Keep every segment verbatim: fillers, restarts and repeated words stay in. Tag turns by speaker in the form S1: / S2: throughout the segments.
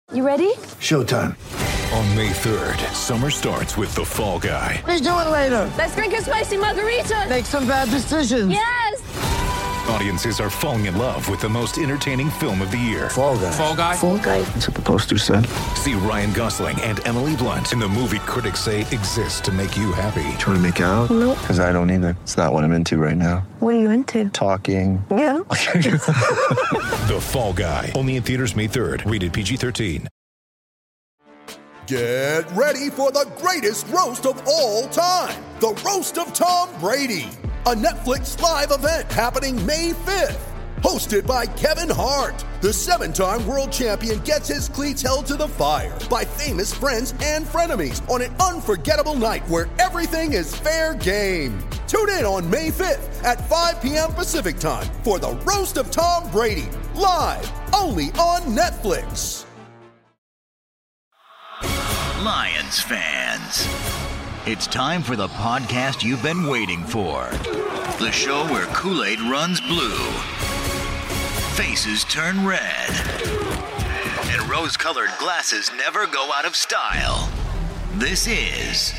S1: You ready?
S2: Showtime.
S3: On May third, summer starts with The Fall Guy.
S2: Let's do it later.
S1: Let's drink a spicy margarita.
S2: Make some bad decisions.
S1: Yes!
S3: Audiences are falling in love with the most entertaining film of the year.
S2: Fall Guy.
S3: Fall Guy?
S1: Fall guy.
S2: That's what the poster said.
S3: See Ryan Gosling and Emily Blunt in the movie critics say exists to make you happy.
S2: Trying to make it out?
S1: Nope.
S2: Because I don't either. It's not what I'm into right now.
S1: What are you into?
S2: Talking.
S1: Yeah.
S3: The Fall Guy. Only in theaters May third. Rated P G thirteen.
S4: Get ready for the greatest roast of all time. The Roast of Tom Brady. A Netflix live event happening May fifth. Hosted by Kevin Hart. The seven-time world champion gets his cleats held to the fire by famous friends and frenemies on an unforgettable night where everything is fair game. Tune in on May fifth at five p.m. Pacific time for the Roast of Tom Brady. Live only on Netflix.
S5: Lions fans, it's time for the podcast you've been waiting for. The show where Kool-Aid runs blue, faces turn red, and rose-colored glasses never go out of style. This is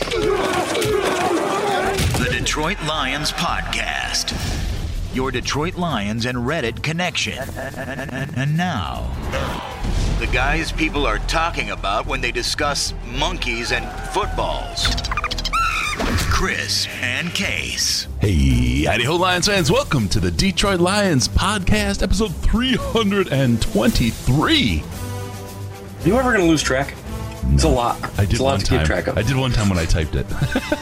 S5: the Detroit Lions Podcast, your Detroit Lions and Reddit connection. And now, the guys people are talking about when they discuss monkeys and footballs. Chris and Case.
S6: Hey, howdy ho, Lions fans. Welcome to the Detroit Lions Podcast, episode three twenty-three.
S7: Are you ever going to lose track? No. It's a lot.
S6: I did
S7: it's a lot
S6: one
S7: to
S6: time.
S7: keep track of.
S6: I did one time when I typed it. I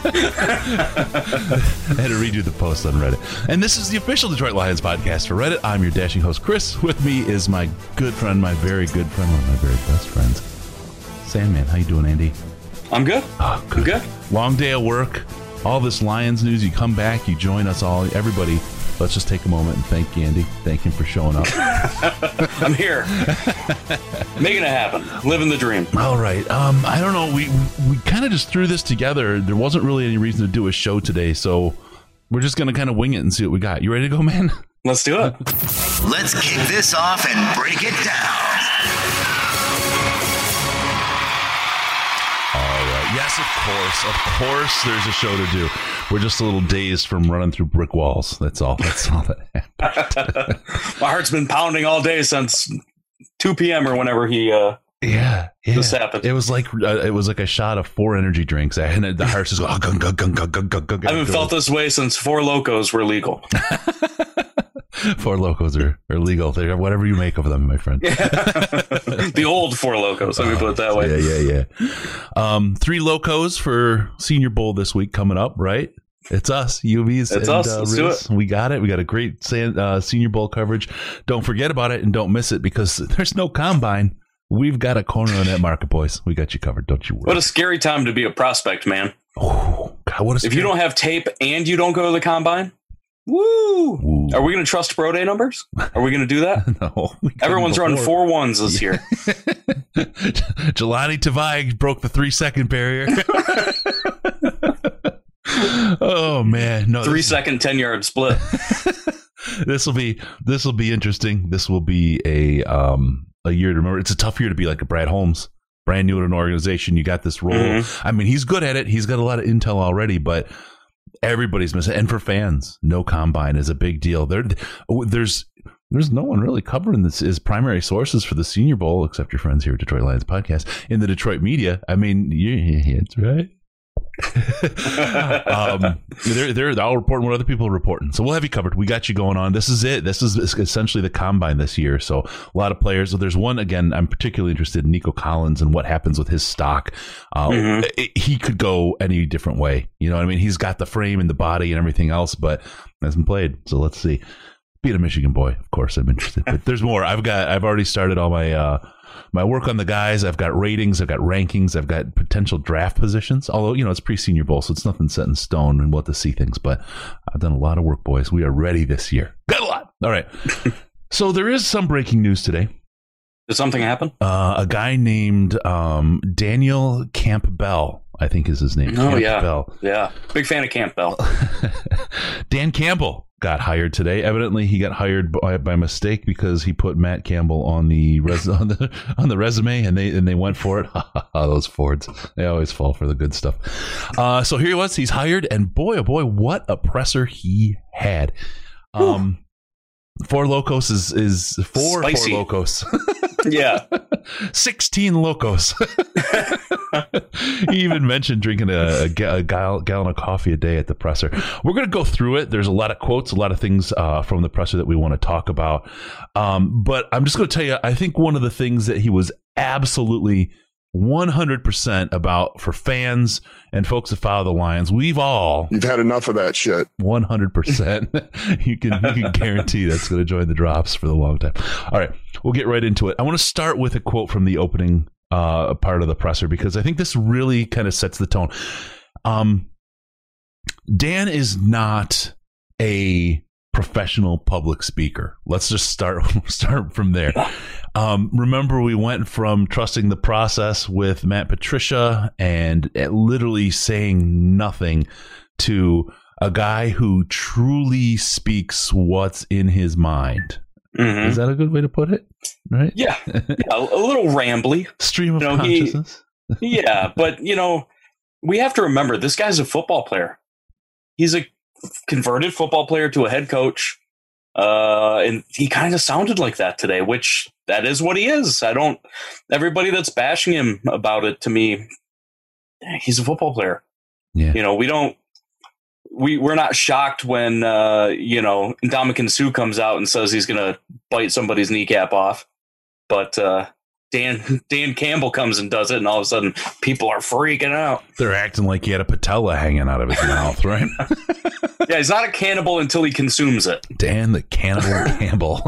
S6: had to redo the post on Reddit. And this is the official Detroit Lions Podcast for Reddit. I'm your dashing host, Chris. With me is my good friend, my very good friend, one of my very best friends, Sandman. How you doing, Andy?
S7: I'm good.
S6: Oh, good.
S7: I'm good.
S6: Long day at work. All this Lions news. You come back. You join us all. Everybody, let's just take a moment and thank Andy. Thank him for showing up.
S7: I'm here. Making it happen. Living the dream.
S6: All right. Um, I don't know. We we kind of just threw this together. There wasn't really any reason to do a show today, so we're just going to kind of wing it and see what we got. You ready to go, man?
S7: Let's do it.
S5: Let's kick this off and break it down.
S6: Yes, of course. Of course there's a show to do. We're just a little dazed from running through brick walls. That's all. That's all that happened.
S7: My heart's been pounding all day since two p.m. or whenever he uh
S6: yeah, yeah.
S7: this happened.
S6: It was like uh, it was like a shot of four energy drinks, and the heart's just going, gung, gung, gung, gung, gung, gung, gung.
S7: I haven't felt this way since Four Locos were legal.
S6: Four Locos are, are legal. They're whatever you make of them, my friend.
S7: The old Four Locos, let me put it that way.
S6: Yeah, yeah, yeah. Um, three Locos for Senior Bowl this week coming up, right? It's us, U Vs.
S7: It's
S6: and,
S7: us.
S6: Uh,
S7: Let's
S6: Riz.
S7: do it.
S6: We got it. We got a great uh, Senior Bowl coverage. Don't forget about it and don't miss it because there's no combine. We've got a corner on that market, boys. We got you covered. Don't you worry.
S7: What a scary time to be a prospect, man.
S6: Oh, God, what a
S7: if you don't have tape and you don't go to the combine, woo!
S6: Ooh.
S7: Are we going to trust pro day numbers? Are we going to do that?
S6: No.
S7: Everyone's running four ones this year.
S6: Jelani Tavai broke the three second barrier. Oh man, no!
S7: Three second, ten yard split.
S6: This will be this will be interesting. This will be a um a year to remember. It's a tough year to be like a Brad Holmes, brand new at an organization. You got this role. Mm-hmm. I mean, he's good at it. He's got a lot of intel already, but everybody's missing. And for fans, no combine is a big deal. There, there's there's no one really covering this as primary sources for the Senior Bowl, except your friends here at Detroit Lions Podcast in the Detroit media. I mean, yeah, that's right. um, they're they're all reporting what other people are reporting, so we'll have you covered. We got you going on. This is it. This is essentially the combine this year. So a lot of players. So there's one again. I'm particularly interested in Nico Collins and what happens with his stock. Uh, mm-hmm. it, he could go any different way. You know what I mean? He's got the frame and the body and everything else, but hasn't played. So let's see. Beat a Michigan boy, of course. I'm interested, but there's more. I've got. I've already started all my. Uh, My work on the guys. I've got ratings. I've got rankings. I've got potential draft positions. Although, you know, it's pre-Senior Bowl, so it's nothing set in stone and we'll have to see things. But I've done a lot of work, boys. We are ready this year. Got a lot. All right. So there is some breaking news today.
S7: Did something happen?
S6: Uh, a guy named um, Daniel Campbell, I think is his name.
S7: Oh,
S6: Camp
S7: yeah.
S6: Bell.
S7: Yeah. Big fan of Campbell.
S6: Dan Campbell got hired today. Evidently, he got hired by, by mistake because he put Matt Campbell on the res, on the on the resume, and they and they went for it. Those Fords, they always fall for the good stuff. Uh, so here he was. He's hired, and boy, oh boy, what a presser he had. Um, Four Locos is is four
S7: Spicy.
S6: Four Locos.
S7: Yeah.
S6: sixteen Locos. He even mentioned drinking a, a, ga- a gal- gallon of coffee a day at the presser. We're going to go through it. There's a lot of quotes, a lot of things uh, from the presser that we want to talk about. Um, but I'm just going to tell you, I think one of the things that he was absolutely one hundred percent about for fans and folks that follow the Lions, we've all
S8: You've had enough of that shit.
S6: one hundred percent. You can you can guarantee that's going to join the drops for the long time. All right, we'll get right into it. I want to start with a quote from the opening uh, part of the presser because I think this really kind of sets the tone. Um, Dan is not a professional public speaker. Let's just start start from there. Um, remember, we went from trusting the process with Matt Patricia and literally saying nothing to a guy who truly speaks what's in his mind. Mm-hmm. Is that a good way to put it? Right?
S7: Yeah, yeah a little rambly.
S6: Stream of
S7: you know,
S6: consciousness.
S7: He, yeah, but, you know, we have to remember this guy's a football player. He's a converted football player to a head coach. Uh, and he kind of sounded like that today, which that is what he is. I don't, everybody that's bashing him about it, to me, he's a football player.
S6: Yeah.
S7: You know, we don't, we, we're not shocked when, uh, you know, Ndamukong Suh comes out and says he's going to bite somebody's kneecap off. But, uh, Dan Dan Campbell comes and does it, and all of a sudden people are freaking out.
S6: They're acting like he had a patella hanging out of his mouth, right?
S7: Yeah, he's not a cannibal until he consumes it.
S6: Dan the Cannibal Campbell.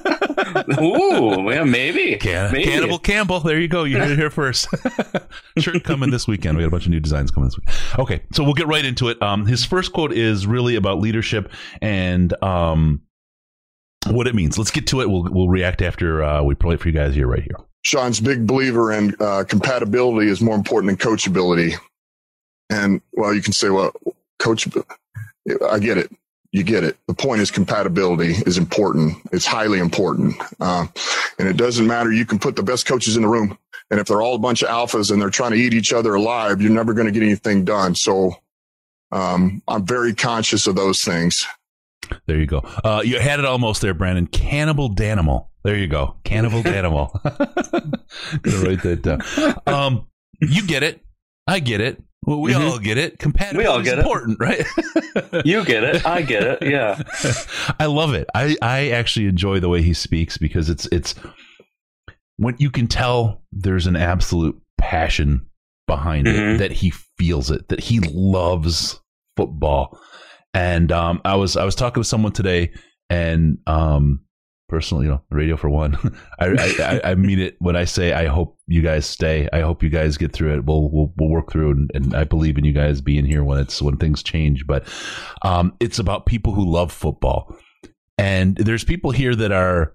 S7: Ooh, yeah, maybe.
S6: Can-
S7: maybe.
S6: Cannibal Campbell. There you go. You heard it here first. Shirt coming this weekend. We got a bunch of new designs coming this week. Okay, so we'll get right into it. Um, his first quote is really about leadership and um, what it means. Let's get to it. We'll we'll react after uh, we play it for you guys here, right here.
S8: Sean's big believer in uh, compatibility is more important than coachability. And, well, you can say, well, coach, I get it. You get it. The point is compatibility is important. It's highly important. Uh, and it doesn't matter. You can put the best coaches in the room. And if they're all a bunch of alphas and they're trying to eat each other alive, you're never going to get anything done. So um, I'm very conscious of those things.
S6: There you go. Uh, you had it almost there, Brandon. Cannibal Danimal. There you go. Cannibal Danimal. Gonna write that down. Um, you get it. I get it. Well, we mm-hmm. all get it. Compatibility
S7: we all get
S6: is important,
S7: it.
S6: Right?
S7: You get it. I get it. Yeah.
S6: I love it. I, I actually enjoy the way he speaks because it's it's when you can tell there's an absolute passion behind mm-hmm. it, that he feels it, that he loves football. And um, I was I was talking with someone today, and um, personally, you know, radio for one, I, I I mean it when I say I hope you guys stay. I hope you guys get through it. We'll we'll, we'll work through, and, and I believe in you guys being here when it's when things change. But um, it's about people who love football, and there's people here that are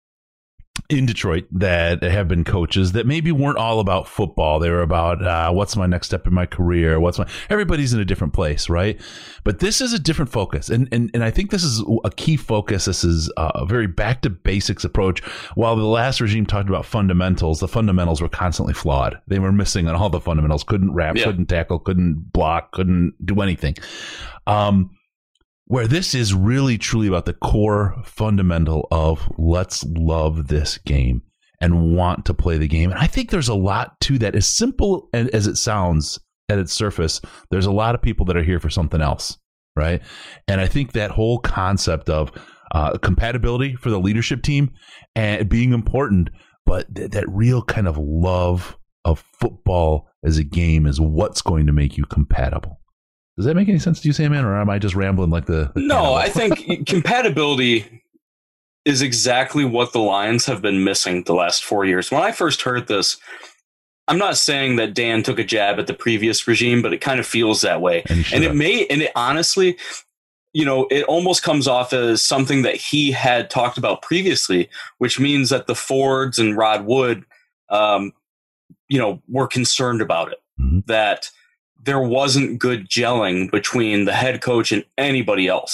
S6: in Detroit that have been coaches that maybe weren't all about football. They were about uh, what's my next step in my career? What's my everybody's in a different place, right? But this is a different focus, and and and I think this is a key focus. This is a very back to basics approach. While the last regime talked about fundamentals, the fundamentals were constantly flawed. They were missing on all the fundamentals. Couldn't wrap, yeah. couldn't tackle, couldn't block, couldn't do anything. Um, Where this is really truly about the core fundamental of let's love this game and want to play the game. And I think there's a lot to that. As simple as it sounds at its surface, there's a lot of people that are here for something else, right? And I think that whole concept of uh, compatibility for the leadership team and being important, but th- that real kind of love of football as a game is what's going to make you compatible. Does that make any sense to you, Sam, or am I just rambling like the... the
S7: no, I think compatibility is exactly what the Lions have been missing the last four years. When I first heard this, I'm not saying that Dan took a jab at the previous regime, but it kind of feels that way. And, and it may, and it honestly, you know, it almost comes off as something that he had talked about previously, which means that the Fords and Rod Wood, um, you know, were concerned about it, mm-hmm. that there wasn't good gelling between the head coach and anybody else.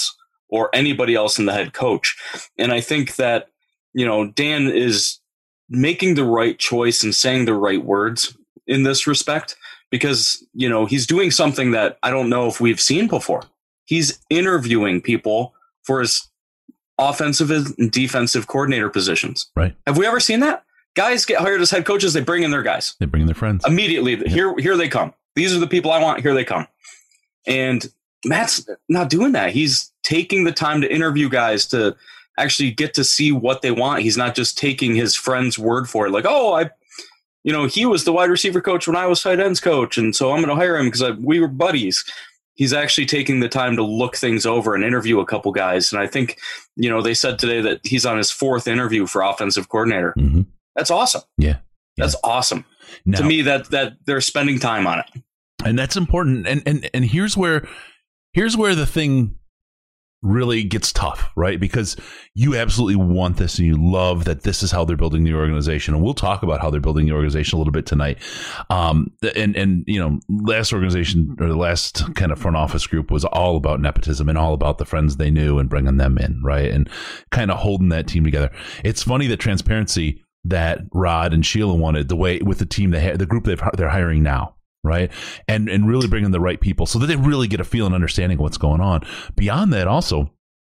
S7: or anybody else in the head coach. And I think that, you know, Dan is making the right choice and saying the right words in this respect, because, you know, he's doing something that I don't know if we've seen before. He's interviewing people for his offensive and defensive coordinator positions.
S6: Right.
S7: Have we ever seen that? Guys get hired as head coaches. They bring in their guys.
S6: They bring in their friends.
S7: Immediately.
S6: Yep.
S7: Here, here they come. These are the people I want. Here they come. And Matt's not doing that. He's taking the time to interview guys to actually get to see what they want. He's not just taking his friend's word for it. Like, oh, I, you know, he was the wide receiver coach when I was tight ends coach, and so I'm going to hire him because we were buddies. He's actually taking the time to look things over and interview a couple guys. And I think, you know, they said today that he's on his fourth interview for offensive coordinator.
S6: Mm-hmm.
S7: That's awesome.
S6: Yeah. yeah.
S7: That's awesome.
S6: Now,
S7: to me, that that they're spending time on it.
S6: And that's important. And and and here's where here's where the thing really gets tough, right? Because you absolutely want this and you love that this is how they're building the organization. And we'll talk about how they're building the organization a little bit tonight. Um, and, and, you know, last organization or the last kind of front office group was all about nepotism and all about the friends they knew and bringing them in, right? And kind of holding that team together. It's funny, the transparency that Rod and Sheila wanted, the way with the team, they ha- the group they've, they're hiring now. Right. And and really bring in the right people so that they really get a feel and understanding of what's going on. Beyond that, also,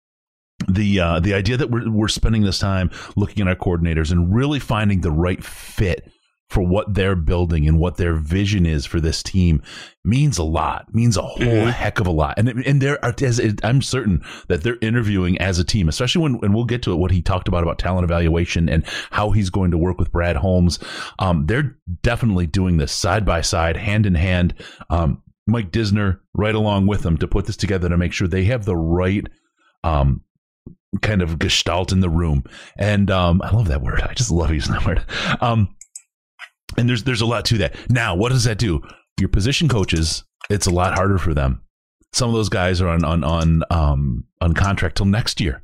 S6: the uh, the idea that we're we're spending this time looking at our coordinators and really finding the right fit for what they're building and what their vision is for this team means a lot, means a whole mm-hmm. heck of a lot. And and there are, as I'm certain that they're interviewing as a team, especially when, and we'll get to it, what he talked about, about talent evaluation and how he's going to work with Brad Holmes. Um, they're definitely doing this side by side, hand in hand. Um, Mike Disner right along with them to put this together to make sure they have the right, um, kind of gestalt in the room. And, um, I love that word. I just love using that word. Um, And there's there's a lot to that. Now, what does that do? Your position coaches, it's a lot harder for them. Some of those guys are on on on um on contract till next year,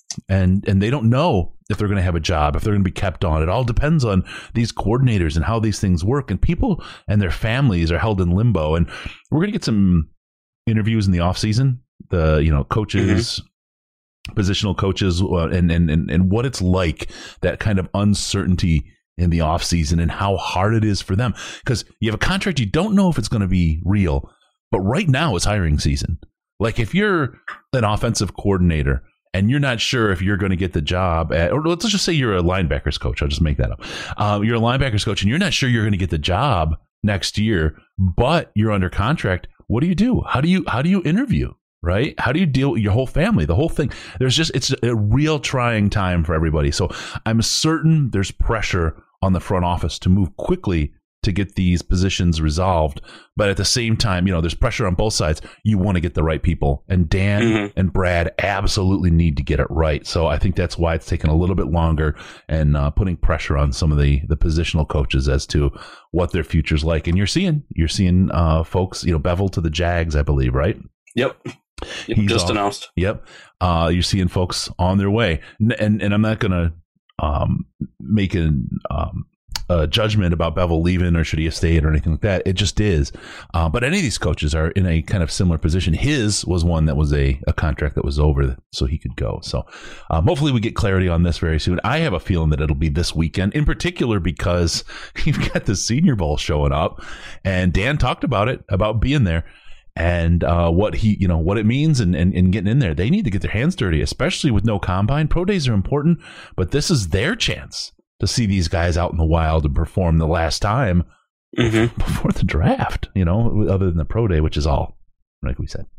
S6: and and they don't know if they're going to have a job, if they're going to be kept on. It all depends on these coordinators and how these things work. And people and their families are held in limbo. And we're going to get some interviews in the off season. The you know coaches. Mm-hmm. Positional coaches, uh, and, and and and what it's like, that kind of uncertainty in the off season and how hard it is for them, because you have a contract, you don't know if it's going to be real, but right now it's hiring season. Like if you're an offensive coordinator and you're not sure if you're going to get the job at, or let's just say you're a linebackers coach, I'll just make that up. Um, you're a linebackers coach and you're not sure you're going to get the job next year, but you're under contract. What do you do? How do you, how do you interview? Right? How do you deal with your whole family, the whole thing? There's just, it's a real trying time for everybody. So I'm certain there's pressure on the front office to move quickly to get these positions resolved. But at the same time, you know, there's pressure on both sides. You want to get the right people. And Dan mm-hmm. and Brad absolutely need to get it right. So I think that's why it's taken a little bit longer and uh, putting pressure on some of the, the positional coaches as to what their future's like. And you're seeing, you're seeing uh, folks, you know, Bevel to the Jags, I believe, right?
S7: Yep. He's just off. announced.
S6: Yep. Uh, you're seeing folks on their way. And and, and I'm not going to um, make an, um, a judgment about Bevel leaving or should he have stayed or anything like that. It just is. Uh, but any of these coaches are in a kind of similar position. His was one that was a, a contract that was over so he could go. So um, hopefully we get clarity on this very soon. I have a feeling that it'll be this weekend, in particular because you've got the Senior Bowl showing up. And Dan talked about it, about being there. And uh, what he, you know, what it means and, and, and getting in there. They need to get their hands dirty, especially with no combine. Pro days are important, but this is their chance to see these guys out in the wild and perform the last time mm-hmm. before the draft, you know, other than the pro day, which is all, like we said.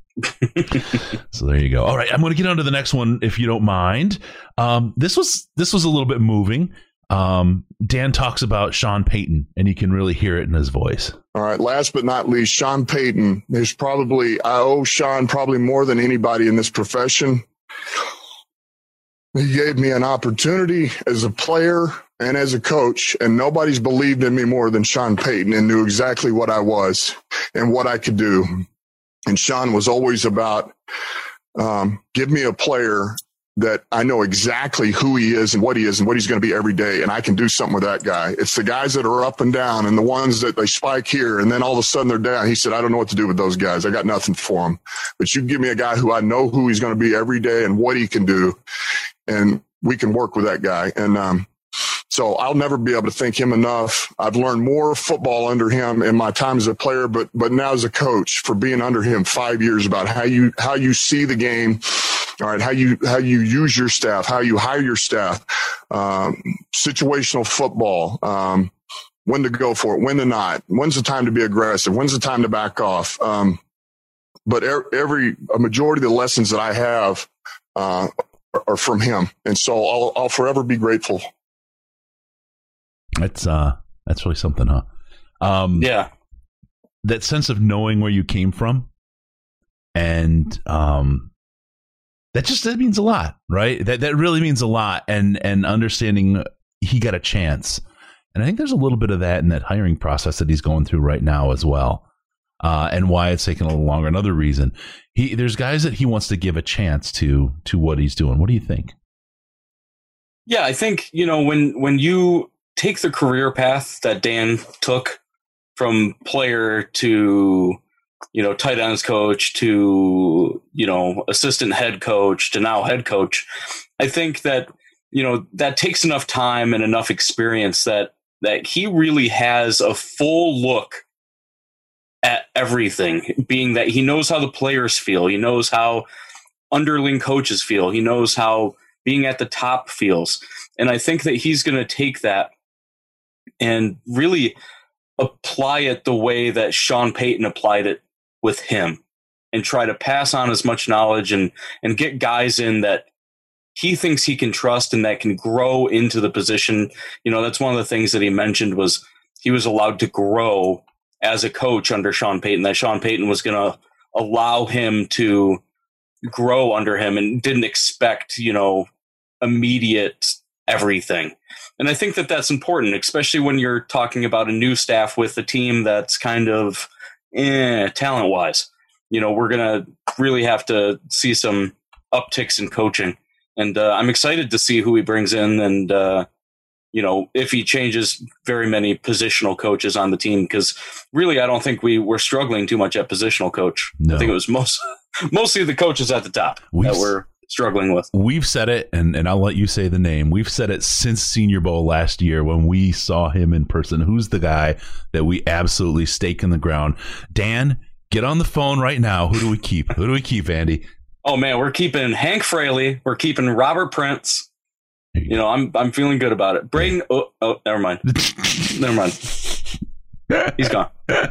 S6: So there you go. All right, I'm going to get on to the next one, if you don't mind. Um, this was this was a little bit moving. Um, Dan talks about Sean Payton, and you can really hear it in his voice.
S8: All right. Last but not least, Sean Payton. There's probably, I owe Sean probably more than anybody in this profession. He gave me an opportunity as a player and as a coach, and nobody's believed in me more than Sean Payton and knew exactly what I was and what I could do. And Sean was always about, um, give me a player that I know exactly who he is and what he is and what he's going to be every day. And I can do something with that guy. It's the guys that are up and down and the ones that they spike here and then all of a sudden they're down. He said, I don't know what to do with those guys. I got nothing for them. But you give me a guy who I know who he's going to be every day and what he can do. And we can work with that guy. And, um, so I'll never be able to thank him enough. I've learned more football under him in my time as a player, but, but now as a coach for being under him five years about how you, how you see the game. All right. How you, how you use your staff, how you hire your staff, um, situational football, um, when to go for it, when to not, when's the time to be aggressive, when's the time to back off. Um, but every, a majority of the lessons that I have, uh, are, are from him. And so I'll, I'll forever be grateful.
S6: That's, uh, that's really something, huh? Um,
S7: yeah.
S6: That sense of knowing where you came from and, um, That just that means a lot, right? That that really means a lot, and and understanding he got a chance, and I think there's a little bit of that in that hiring process that he's going through right now as well, uh, and why it's taking a little longer. Another reason, he there's guys that he wants to give a chance to to what he's doing. What do you think?
S7: Yeah, I think you know when when you take the career path that Dan took from player to you know, tight ends coach to, you know, assistant head coach to now head coach. I think that, you know, that takes enough time and enough experience that, that he really has a full look at everything, being that he knows how the players feel. He knows how underling coaches feel. He knows how being at the top feels. And I think that he's going to take that and really apply it the way that Sean Payton applied it with him and try to pass on as much knowledge and, and get guys in that he thinks he can trust and that can grow into the position. You know, that's one of the things that he mentioned was he was allowed to grow as a coach under Sean Payton, that Sean Payton was going to allow him to grow under him and didn't expect, you know, immediate everything. And I think that that's important, especially when you're talking about a new staff with a team that's kind of, Eh, talent wise, you know, we're going to really have to see some upticks in coaching. And uh, I'm excited to see who he brings in and, uh, you know, if he changes very many positional coaches on the team, because really, I don't think we were struggling too much at positional coach. No. I think it was most mostly the coaches at the top we've, that we're struggling with.
S6: We've said it, and, and I'll let you say the name. We've said it since Senior Bowl last year when we saw him in person. Who's the guy that we absolutely stake in the ground? Dan, get on the phone right now. Who do we keep? Who do we keep, Andy?
S7: Oh, man, we're keeping Hank Fraley. We're keeping Robert Prince. You, you know, I'm I'm feeling good about it. Braden, oh, oh never mind. never mind. He's gone.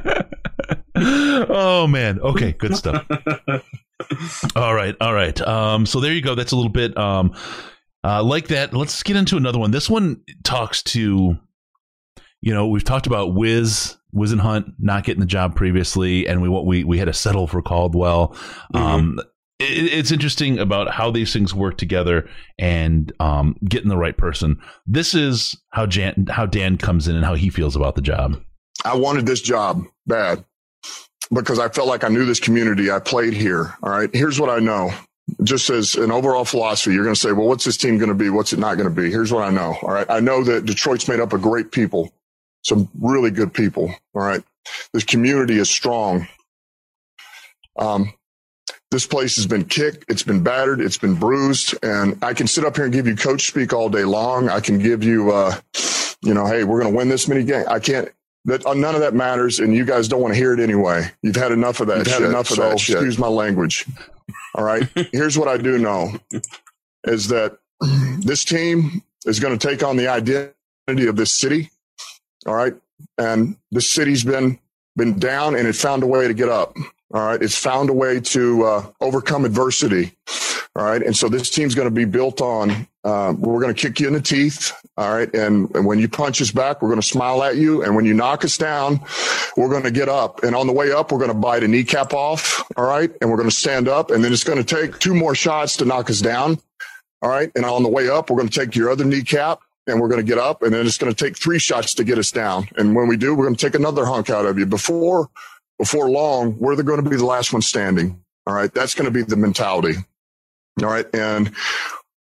S6: Oh, man. Okay, good stuff. All right. All right. Um, so there you go. That's a little bit um, uh, like that. Let's get into another one. This one talks to, you know, we've talked about Wiz, Wiz and Hunt not getting the job previously, and we we we had to settle for Caldwell. Mm-hmm. Um, it, it's interesting about how these things work together and um, getting the right person. This is how Jan, how Dan comes in and how he feels about the job.
S8: I wanted this job bad, because I felt like I knew this community. I played here. All right. Here's what I know. Just as an overall philosophy, you're going to say, well, what's this team going to be? What's it not going to be? Here's what I know. All right. I know that Detroit's made up of great people, some really good people. All right. This community is strong. Um, this place has been kicked. It's been battered. It's been bruised. And I can sit up here and give you coach speak all day long. I can give you, uh, you know, hey, we're going to win this many games. I can't. That uh, none of that matters, and you guys don't want to hear it anyway. You've had enough of that. You've shit, had enough of so that. Shit. Excuse my language. All right. Here's what I do know is that this team is going to take on the identity of this city. All right, and this city's been been down, and it found a way to get up. All right, it's found a way to uh, overcome adversity. All right, and so this team's going to be built on. Uh, we're going to kick you in the teeth. All right. And, and when you punch us back, we're going to smile at you. And when you knock us down, we're going to get up. And on the way up, we're going to bite a kneecap off. All right. And we're going to stand up. And then it's going to take two more shots to knock us down. All right. And on the way up, we're going to take your other kneecap and we're going to get up. And then it's going to take three shots to get us down. And when we do, we're going to take another hunk out of you. Before, before long, we're going to be the last one standing. All right. That's going to be the mentality. All right. And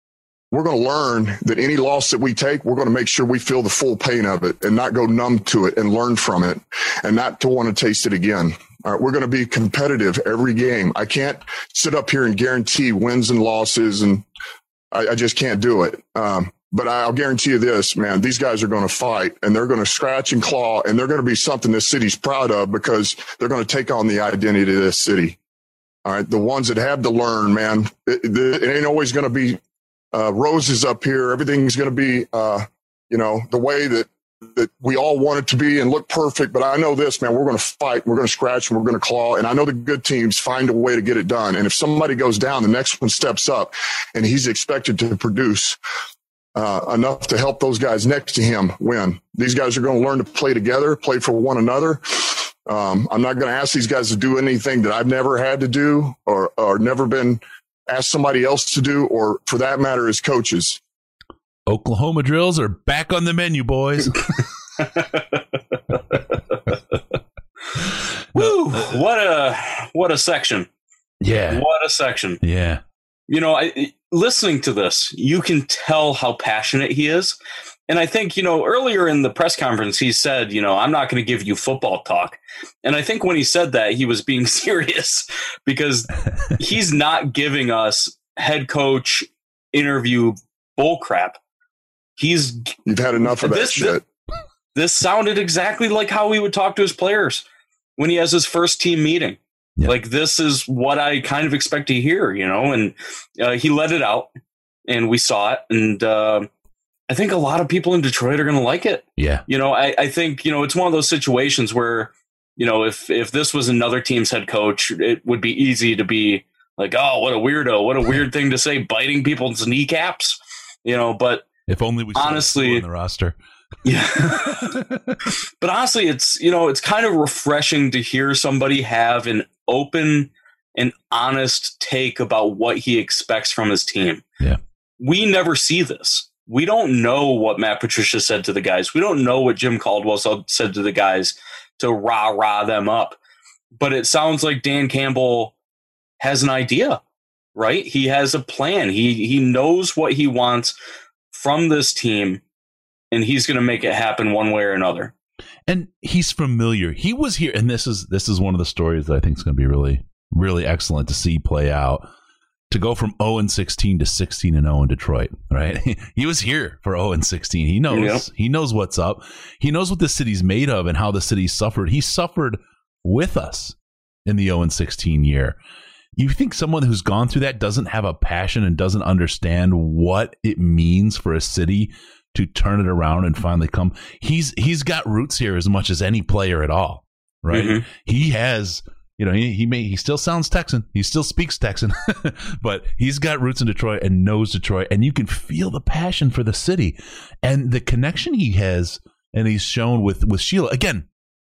S8: we're going to learn that any loss that we take, we're going to make sure we feel the full pain of it and not go numb to it and learn from it and not to want to taste it again. All right, we're going to be competitive every game. I can't sit up here and guarantee wins and losses, and I, I just can't do it. Um, but I'll guarantee you this, man, these guys are going to fight, and they're going to scratch and claw, and they're going to be something this city's proud of because they're going to take on the identity of this city. All right, the ones that have to learn, man, it, it, it ain't always going to be uh, roses up here. Everything's going to be, uh, you know, the way that, that we all want it to be and look perfect. But I know this, man, we're going to fight, we're going to scratch, and we're going to claw. And I know the good teams find a way to get it done. And if somebody goes down, the next one steps up, and he's expected to produce uh, enough to help those guys next to him win. These guys are going to learn to play together, play for one another. Um, I'm not going to ask these guys to do anything that I've never had to do or, or never been asked somebody else to do, or for that matter, as coaches.
S6: Oklahoma drills are back on the menu, boys.
S7: Woo! What a what a section.
S6: Yeah.
S7: What a section.
S6: Yeah.
S7: You know, I, listening to this, you can tell how passionate he is. And I think, you know, earlier in the press conference, he said, you know, I'm not going to give you football talk. And I think when he said that, he was being serious, because he's not giving us head coach interview bullcrap. He's
S8: You've had enough of that
S7: this,
S8: shit.
S7: This, this sounded exactly like how he would talk to his players when he has his first team meeting. Yeah. Like, this is what I kind of expect to hear, you know, and uh, he let it out, and we saw it. And uh, I think a lot of people in Detroit are going to like it.
S6: Yeah.
S7: You know, I, I think, you know, it's one of those situations where, you know, if, if this was another team's head coach, it would be easy to be like, oh, what a weirdo. What a weird thing to say, biting people's kneecaps, you know, but
S6: if only we
S7: honestly
S6: on the roster.
S7: Yeah. But honestly, it's, you know, it's kind of refreshing to hear somebody have an open and honest take about what he expects from his team.
S6: Yeah.
S7: We never see this. We don't know what Matt Patricia said to the guys. We don't know what Jim Caldwell said to the guys to rah-rah them up. But it sounds like Dan Campbell has an idea, right? He has a plan. He he knows what he wants from this team, and he's going to make it happen one way or another.
S6: And he's familiar. He was here, and this is this is one of the stories that I think is going to be really, really excellent to see play out. To go from oh and sixteen to sixteen and oh in Detroit, right? He was here for oh and sixteen. He knows. Yep. He knows what's up. He knows what the city's made of and how the city suffered. He suffered with us in the oh and sixteen year. You think someone who's gone through that doesn't have a passion and doesn't understand what it means for a city to turn it around and finally come? He's he's got roots here as much as any player at all, right? Mm-hmm. He has. You know, he he may he still sounds Texan. He still speaks Texan, but he's got roots in Detroit and knows Detroit, and you can feel the passion for the city and the connection he has, and he's shown with with Sheila again.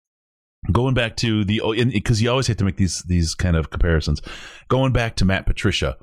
S6: Going back to the because you always have to make these these kind of comparisons. Going back to Matt Patricia,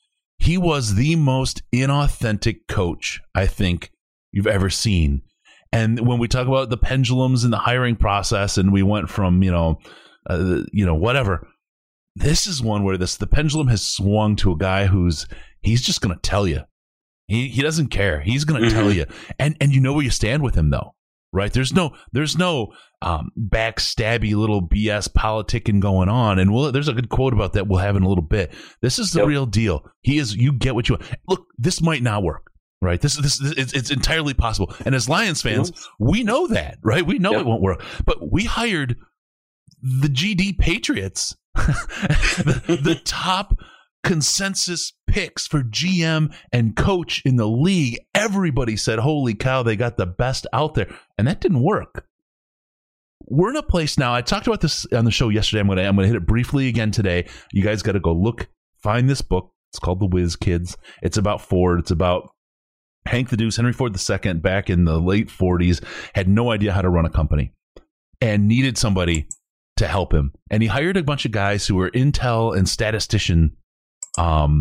S6: he was the most inauthentic coach I think you've ever seen. And when we talk about the pendulums in the hiring process, and we went from you know. Uh, you know, whatever. This is one where this the pendulum has swung to a guy who's he's just going to tell you. He he doesn't care. He's going to mm-hmm. tell you, and and you know where you stand with him, though, right? There's no there's no um, backstabby little B S politicking going on, and we'll, there's a good quote about that we'll have in a little bit. This is the yep. real deal. He is. You get what you want. Look, this might not work. Right. This, this, this it's, it's entirely possible. And as Lions fans, mm-hmm. we know that, right? We know yep. it won't work, but we hired the G D Patriots, the, the top consensus picks for G M and coach in the league. Everybody said, holy cow, they got the best out there. And that didn't work. We're in a place now. I talked about this on the show yesterday. I'm going to I'm going to hit it briefly again today. You guys got to go look, find this book. It's called The Whiz Kids. It's about Ford. It's about Hank the Deuce, Henry Ford the Second, back in the late forties, had no idea how to run a company and needed somebody to help him. And he hired a bunch of guys who were intel and statistician um,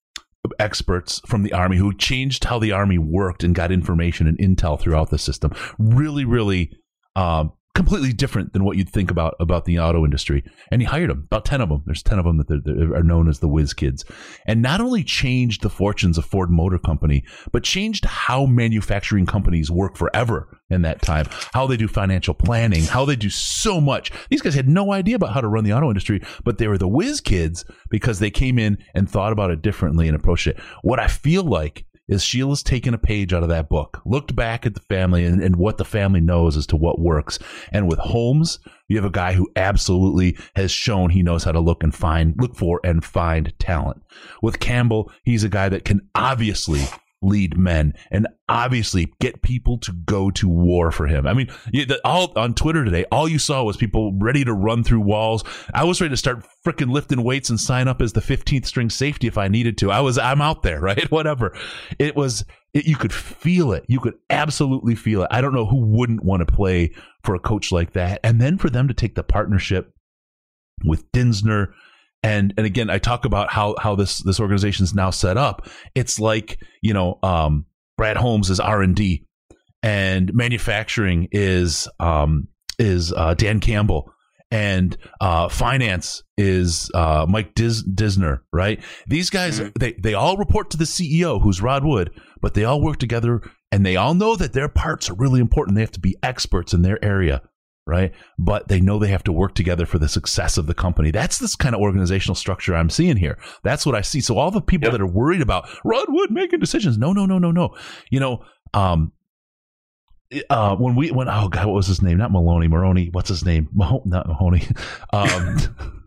S6: experts from the Army who changed how the Army worked and got information and intel throughout the system. Really, really um, completely different than what you'd think about about the auto industry. And he hired them, about ten of them. There's ten of them that they're, they're, are known as the Whiz Kids. And not only changed the fortunes of Ford Motor Company, but changed how manufacturing companies work forever in that time, how they do financial planning, how they do so much. These guys had no idea about how to run the auto industry, but they were the Whiz Kids because they came in and thought about it differently and approached it. What I feel like is Sheila's taken a page out of that book, looked back at the family and, and what the family knows as to what works. And with Holmes, you have a guy who absolutely has shown he knows how to look and find, look for and find talent. With Campbell, he's a guy that can obviously lead men and obviously get people to go to war for him. I mean, you, the, all on Twitter today, all you saw was people ready to run through walls. I was ready to start freaking lifting weights and sign up as the fifteenth string safety if I needed to. I was, I'm out there, right? Whatever. It was, it, you could feel it. You could absolutely feel it. I don't know who wouldn't want to play for a coach like that. And then for them to take the partnership with Dinsner. And and again, I talk about how how this this organization is now set up. It's like, you know, um, Brad Holmes is R and D, and manufacturing is um, is uh, Dan Campbell, and uh, finance is uh, Mike Dis- Disner. Right? These guys, mm-hmm. they they all report to the C E O, who's Rod Wood, but they all work together, and they all know that their parts are really important. They have to be experts in their area. Right. But they know they have to work together for the success of the company. That's this kind of organizational structure I'm seeing here. That's what I see. So all the people yep. that are worried about Rod Wood making decisions. No, no, no, no, no. You know, um, uh, when we, when, oh God, what was his name? Not Maloney, Maroney. What's his name? Mah- not Mahoney. Um,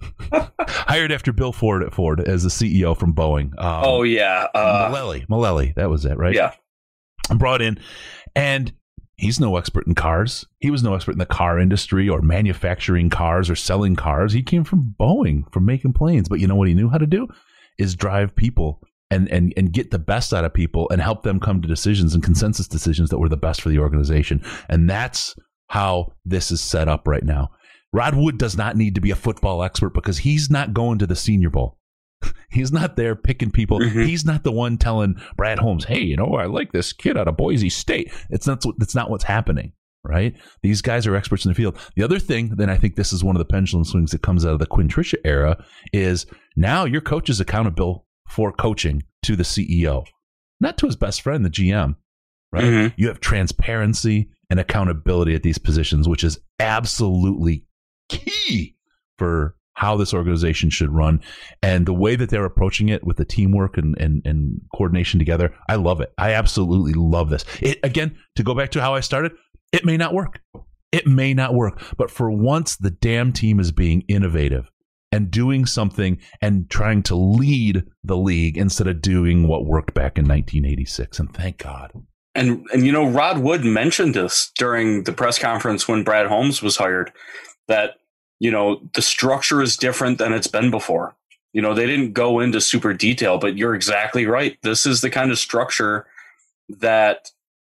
S6: hired after Bill Ford at Ford as the C E O from Boeing. Um,
S7: oh, yeah. Uh,
S6: Malelli. Malelli. That was it, right?
S7: Yeah.
S6: Brought in. And he's no expert in cars. He was no expert in the car industry or manufacturing cars or selling cars. He came from Boeing, from making planes. But you know what he knew how to do? Is drive people and, and, and get the best out of people and help them come to decisions and consensus decisions that were the best for the organization. And that's how this is set up right now. Rod Wood does not need to be a football expert because he's not going to the Senior Bowl. He's not there picking people. Mm-hmm. He's not the one telling Brad Holmes, hey, you know, I like this kid out of Boise State. It's not, it's not what's happening, right? These guys are experts in the field. The other thing, then I think this is one of the pendulum swings that comes out of the Quinn Tricia era, is now your coach is accountable for coaching to the C E O, not to his best friend, the G M, right? Mm-hmm. You have transparency and accountability at these positions, which is absolutely key for how this organization should run. And the way that they're approaching it with the teamwork and, and, and coordination together, I love it. I absolutely love this. It, again, to go back to how I started, it may not work. It may not work. But for once, the damn team is being innovative and doing something and trying to lead the league instead of doing what worked back in nineteen eighty-six. And thank God.
S7: And, and you know, Rod Wood mentioned this during the press conference when Brad Holmes was hired, that you know, the structure is different than it's been before. You know, they didn't go into super detail, but you're exactly right. This is the kind of structure that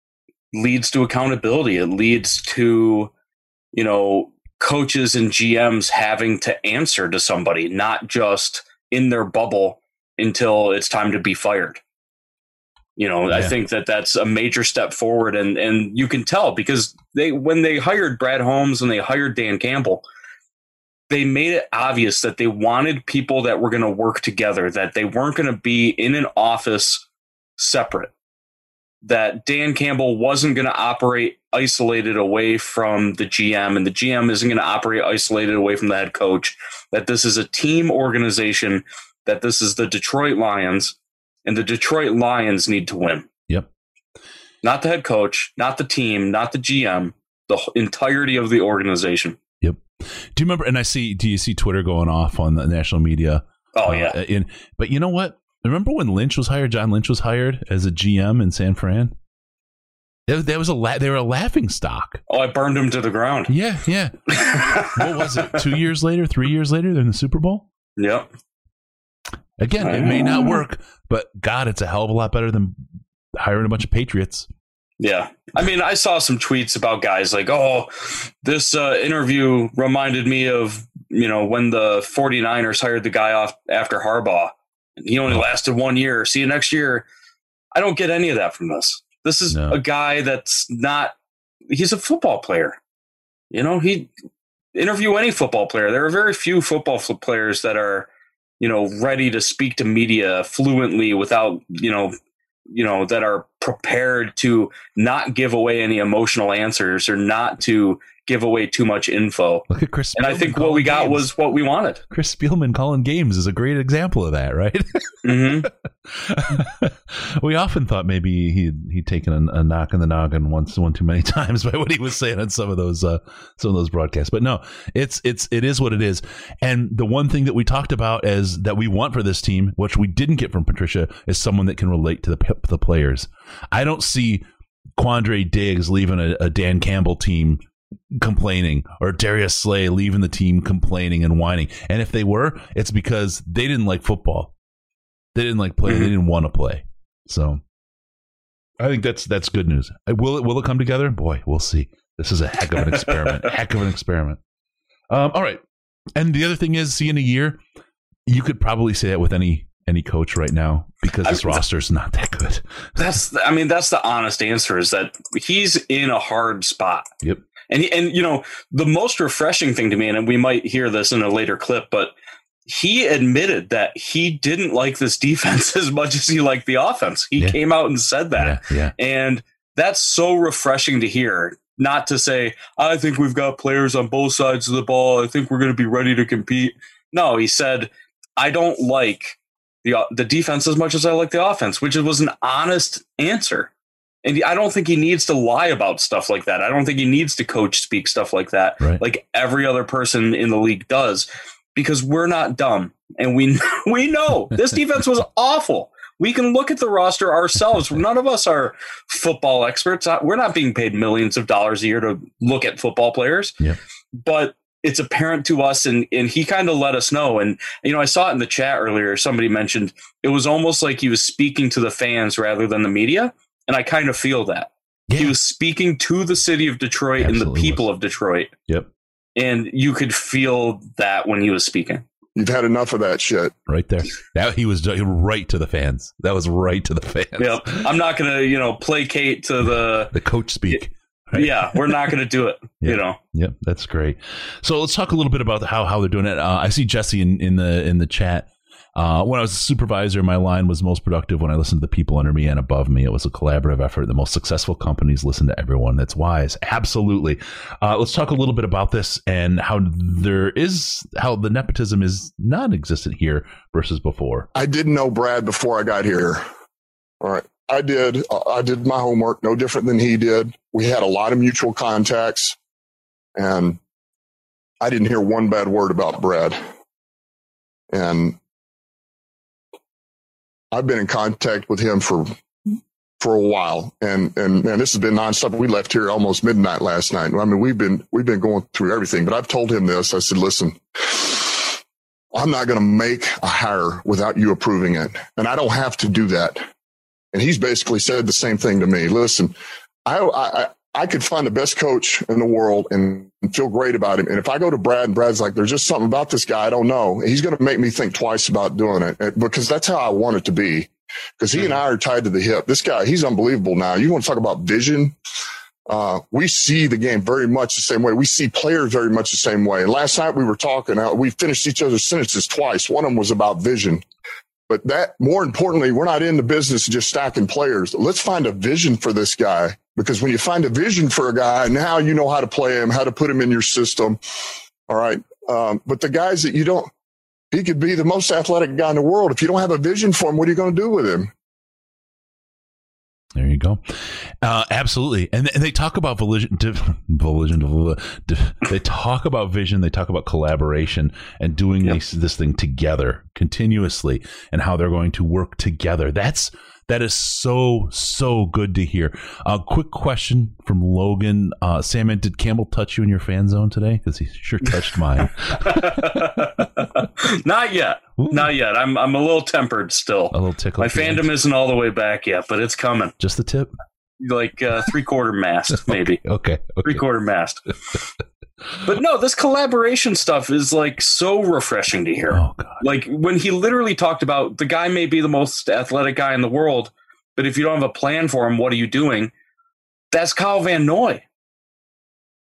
S7: leads to accountability. It leads to, you know, coaches and G Ms having to answer to somebody, not just in their bubble until it's time to be fired. You know, yeah. I think that that's a major step forward. And, and you can tell because they, when they hired Brad Holmes and they hired Dan Campbell, they made it obvious that they wanted people that were going to work together, that they weren't going to be in an office separate, that Dan Campbell wasn't going to operate isolated away from the G M, and the G M isn't going to operate isolated away from the head coach, that this is a team organization, that this is the Detroit Lions, and the Detroit Lions need to win.
S6: Yep.
S7: Not the head coach, not the team, not the G M, the entirety of the organization.
S6: Yep. Do you remember, and I see, do you see Twitter going off on the national media?
S7: Oh, yeah.
S6: Uh, in, but you know what? Remember when Lynch was hired, John Lynch was hired as a G M in San Fran? That, that was a la- they were a laughing stock.
S7: Oh, I burned him to the ground.
S6: Yeah, yeah. What was it? Two years later, three years later, they're in the Super Bowl?
S7: Yep.
S6: Again, it may not work, but God, it's a hell of a lot better than hiring a bunch of Patriots.
S7: Yeah. I mean, I saw some tweets about guys like, oh, this uh, interview reminded me of, you know, when the 49ers hired the guy off after Harbaugh. He only lasted one year. See you next year. I don't get any of that from this. This is no. a guy that's not, he's a football player. You know, he interview any football player. There are very few football players that are, you know, ready to speak to media fluently without, you know, you know, that are prepared to not give away any emotional answers or not to give away too much info.
S6: Look at Chris Spielman.
S7: And I think what we got games. was what we wanted.
S6: Chris Spielman calling games is a great example of that, right?
S7: Mm-hmm.
S6: We often thought maybe he'd he'd taken a, a knock in the noggin once one too many times by what he was saying on some of those uh, some of those broadcasts. But no, it's it's it is what it is. And the one thing that we talked about as that we want for this team, which we didn't get from Patricia, is someone that can relate to the the players. I don't see Quandre Diggs leaving a, a Dan Campbell team complaining, or Darius Slay leaving the team complaining and whining. And if they were, it's because they didn't like football. They didn't like play. Mm-hmm. They didn't want to play. So I think that's that's good news. Will it will it come together? Boy, we'll see. This is a heck of an experiment. heck of an experiment. Um, all right. And the other thing is, see, in a year, you could probably say that with any any coach right now, because this I mean, roster is not that good.
S7: That's, I mean, that's the honest answer, is that he's in a hard spot.
S6: Yep.
S7: And, and you know, the most refreshing thing to me, and we might hear this in a later clip, but he admitted that he didn't like this defense as much as he liked the offense. He yeah. came out and said that.
S6: Yeah, yeah.
S7: And that's so refreshing to hear. Not to say, I think we've got players on both sides of the ball. I think we're going to be ready to compete. No, he said, I don't like the the defense as much as I like the offense, which was an honest answer. And I don't think he needs to lie about stuff like that. I don't think he needs to coach speak stuff like that,
S6: right,
S7: like every other person in the league does, because we're not dumb. And we we know this defense was awful. We can look at the roster ourselves. None of us are football experts. We're not being paid millions of dollars a year to look at football players.
S6: Yeah.
S7: But it's apparent to us, and, and he kind of let us know. And, you know, I saw it in the chat earlier. Somebody mentioned it was almost like he was speaking to the fans rather than the media. And I kind of feel that. Yeah. He was speaking to the city of Detroit Absolutely and the people was. of Detroit.
S6: Yep.
S7: And you could feel that when he was speaking.
S8: You've had enough of that shit.
S6: Right there. That he was right to the fans. That was right to the fans.
S7: Yep. I'm not going to, you know, placate to the...
S6: the coach speak.
S7: Right? Yeah, we're not going to do it,
S6: yep.
S7: you know.
S6: Yep, that's great. So let's talk a little bit about how, how they're doing it. Uh, I see Jesse in, in the in the chat. Uh, when I was a supervisor, my line was most productive when I listened to the people under me and above me. It was a collaborative effort. The most successful companies listen to everyone that's wise. Absolutely. Uh, let's talk a little bit about this and how there is how the nepotism is non-existent here versus before.
S8: I didn't know Brad before I got here. All right. I did. I did my homework, no different than he did. We had a lot of mutual contacts, and I didn't hear one bad word about Brad. And I've been in contact with him for for a while, and and and this has been nonstop. We left here almost midnight last night. I mean, we've been we've been going through everything. But I've told him this. I said, listen, I'm not going to make a hire without you approving it, and I don't have to do that. And he's basically said the same thing to me. Listen, I, I, I could find the best coach in the world and feel great about him. And if I go to Brad and Brad's like, there's just something about this guy I don't know, he's going to make me think twice about doing it, because that's how I want it to be. Because he and I are tied to the hip. This guy, he's unbelievable now. You want to talk about vision? Uh, we see the game very much the same way. We see players very much the same way. And last night we were talking, uh, we finished each other's sentences twice. One of them was about vision. But that, more importantly, we're not in the business of just stacking players. Let's find a vision for this guy, because when you find a vision for a guy, now you know how to play him, how to put him in your system. All right. Um, but the guys that you don't, he could be the most athletic guy in the world. If you don't have a vision for him, what are you going to do with him?
S6: There you go. Uh, absolutely. And, and they talk about volition, volition, they talk about vision. They talk about collaboration and doing yep. this, this thing together continuously, and how they're going to work together. That's, that is so, so good to hear. A uh, quick question from Logan. Uh, Salmon, did Campbell touch you in your fan zone today? Because he sure touched mine.
S7: Not yet. Ooh. Not yet. I'm I'm a little tempered still.
S6: A little tickled.
S7: My fandom edge. Isn't all the way back yet, but it's coming.
S6: Just the tip?
S7: Like uh, three-quarter mast, maybe.
S6: okay, okay.
S7: Three-quarter mast. But no, this collaboration stuff is like so refreshing to hear.
S6: Oh, God.
S7: Like when he literally talked about the guy may be the most athletic guy in the world, but if you don't have a plan for him, what are you doing? That's Kyle Van Noy.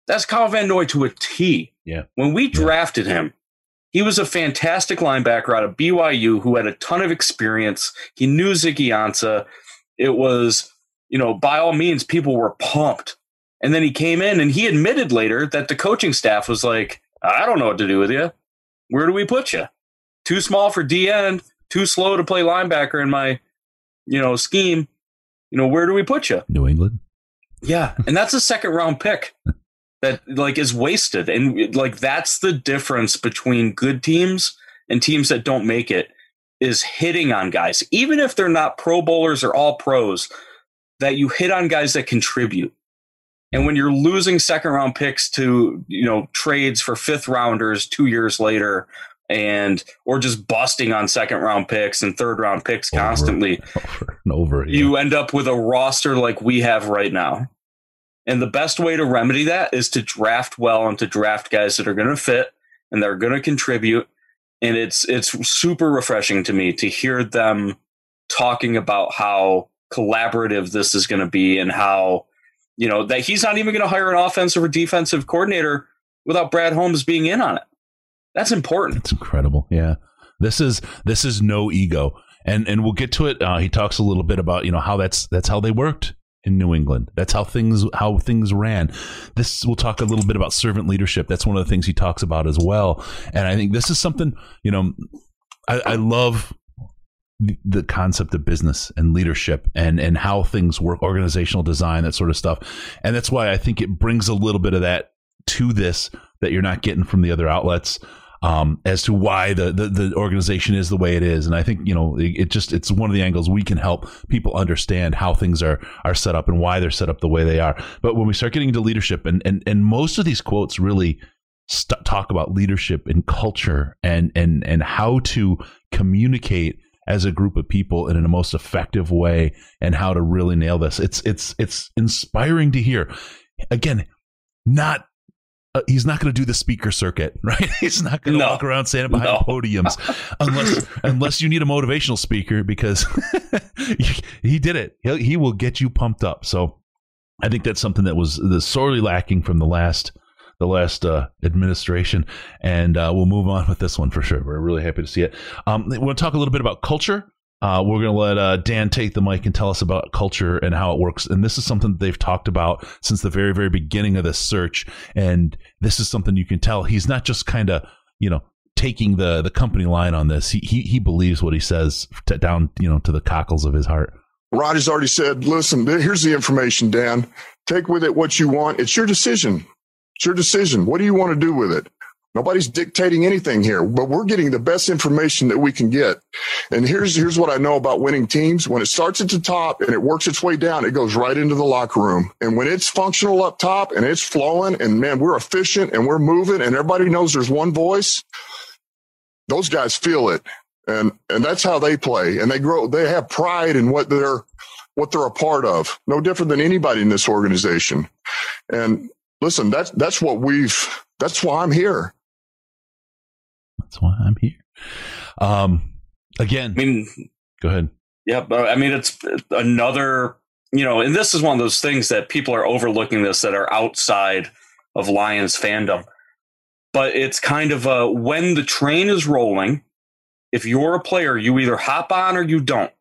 S7: That's Kyle Van Noy to a T.
S6: Yeah.
S7: When we
S6: Yeah.
S7: drafted him, he was a fantastic linebacker out of B Y U who had a ton of experience. He knew Ziggy Ansah. It was, you know, by all means, people were pumped. And then he came in and he admitted later that the coaching staff was like, I don't know what to do with you. Where do we put you? Too small for D end, too slow to play linebacker in my, you know, scheme. You know, where do we put you?
S6: New England.
S7: Yeah. And that's a second round pick that like is wasted. And like, that's the difference between good teams and teams that don't make it, is hitting on guys, even if they're not pro bowlers or all pros, that you hit on guys that contribute. And when you're losing second round picks to, you know, trades for fifth rounders two years later, and or just busting on second round picks and third round picks
S6: Over,
S7: constantly,
S6: over and over. Yeah.
S7: you end up with a roster like we have right now. And the best way to remedy that is to draft well and to draft guys that are going to fit and they're going to contribute. And it's it's super refreshing to me to hear them talking about how collaborative this is going to be and how, you know, that he's not even going to hire an offensive or defensive coordinator without Brad Holmes being in on it. That's important.
S6: It's incredible. Yeah. This is this is no ego. And and we'll get to it. Uh, he talks a little bit about, you know, how that's that's how they worked in New England. That's how things how things ran. This we'll talk a little bit about servant leadership. That's one of the things he talks about as well. And I think this is something, you know, I, I love the, the concept of business and leadership and and how things work, organizational design, that sort of stuff. And that's why I think it brings a little bit of that to this that you're not getting from the other outlets. Um, as to why the, the, the organization is the way it is. And I think, you know, it, it just, it's one of the angles we can help people understand how things are, are set up and why they're set up the way they are. But when we start getting into leadership and, and, and most of these quotes really st- talk about leadership and culture and, and, and how to communicate as a group of people in a most effective way and how to really nail this. It's, it's, it's inspiring to hear. Again, not, Uh, he's not going to do the speaker circuit, right? He's not going to
S7: No.
S6: walk around standing behind
S7: No.
S6: podiums unless unless you need a motivational speaker, because he did it. He'll, he will get you pumped up. So I think that's something that was the sorely lacking from the last the last uh, administration. And uh, we'll move on with this one for sure. We're really happy to see it. Um, we want to talk a little bit about culture. Uh, we're going to let uh, Dan take the mic and tell us about culture and how it works. And this is something that they've talked about since the very, very beginning of this search. And this is something you can tell he's not just kind of, you know, taking the the company line on this. He he, he believes what he says to, down, you know, to the cockles of his heart.
S8: Roger's already said, listen, here's the information, Dan. Take with it what you want. It's your decision. It's your decision. What do you want to do with it? Nobody's dictating anything here, but we're getting the best information that we can get. And here's here's what I know about winning teams. When it starts at the top and it works its way down, it goes right into the locker room. And when it's functional up top and it's flowing and, man, we're efficient and we're moving and everybody knows there's one voice, those guys feel it. And and that's how they play. And they grow. They have pride in what they're what they're a part of. No different than anybody in this organization. And listen, that's that's what we've that's why I'm here.
S6: That's why I'm here. Um, again,
S7: I mean,
S6: go ahead.
S7: yeah, but I mean, it's another, you know, and this is one of those things that people are overlooking this that are outside of Lions fandom. But it's kind of a, when the train is rolling, if you're a player, you either hop on or you don't.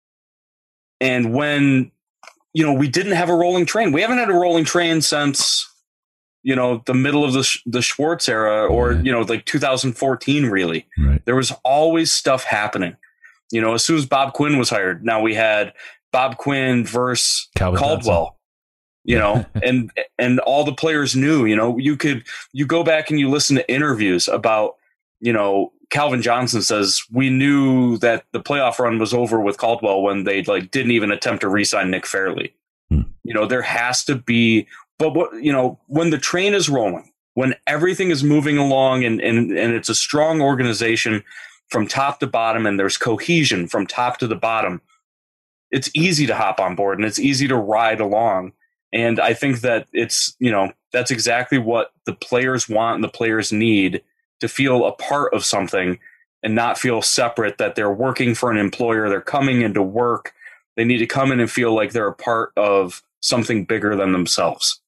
S7: And when, you know, we didn't have a rolling train, we haven't had a rolling train since, you know, the middle of the the Schwartz era, or,
S6: Right.
S7: you know, like two thousand fourteen, really.
S6: Right.
S7: There was always stuff happening. You know, as soon as Bob Quinn was hired, now we had Bob Quinn versus
S6: Calvin
S7: Caldwell.
S6: Johnson.
S7: You know, and and all the players knew, you know, you could you go back and you listen to interviews about, you know, Calvin Johnson says we knew that the playoff run was over with Caldwell when they like didn't even attempt to re-sign Nick Fairley.
S6: Hmm.
S7: You know, there has to be, but what, you know, when the train is rolling, when everything is moving along and, and, and it's a strong organization from top to bottom and there's cohesion from top to the bottom, it's easy to hop on board and it's easy to ride along. And I think that it's, you know, that's exactly what the players want and the players need, to feel a part of something and not feel separate, that they're working for an employer. They're coming into work. They need to come in and feel like they're a part of something bigger than themselves.
S6: Yeah.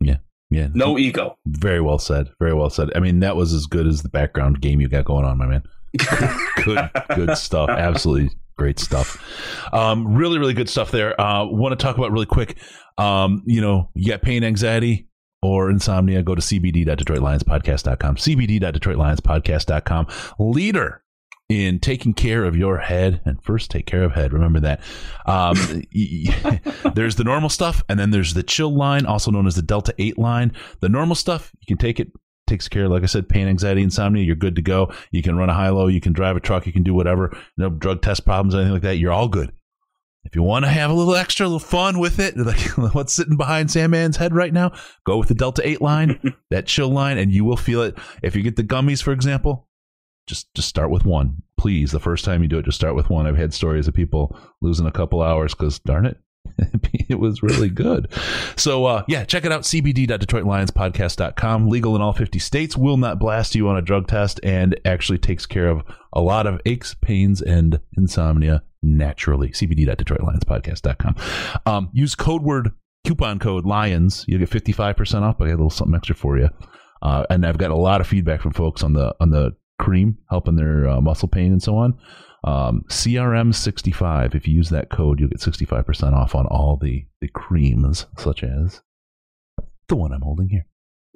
S6: Yeah.
S7: No ego.
S6: Very well said. Very well said. I mean, that was as good as the background game you got going on, my man. good, good stuff. Absolutely great stuff. Um, really, really good stuff there. Uh, want to talk about really quick. Um, you know, you got pain, anxiety, or insomnia, go to c b d dot detroit lions podcast dot com. c b d dot detroit lions podcast dot com. Leader in taking care of your head, and first take care of head. Remember that. Um, there's the normal stuff, and then there's the chill line, also known as the Delta eight line. The normal stuff, you can take it, takes care of, like I said, pain, anxiety, insomnia. You're good to go. You can run a high-low, you can drive a truck, you can do whatever. No drug test problems, anything like that. You're all good. If you want to have a little extra, a little fun with it, like what's sitting behind Sandman's head right now, go with the Delta eight line, that chill line, and you will feel it. If you get the gummies, for example, just just start with one. Please, the first time you do it, just start with one. I've had stories of people losing a couple hours because, darn it, it was really good. So, uh, yeah, check it out, c b d dot detroit lions podcast dot com. Legal in all fifty states, will not blast you on a drug test, and actually takes care of a lot of aches, pains, and insomnia naturally. c b d dot detroit lions podcast dot com. Um, use code word, coupon code LIONS. You'll get fifty-five percent off. I got a little something extra for you. Uh, and I've got a lot of feedback from folks on the on the cream, helping their uh, muscle pain and so on. Um, C R M sixty-five. If you use that code, you'll get sixty-five percent off on all the, the creams, such as the one I'm holding here.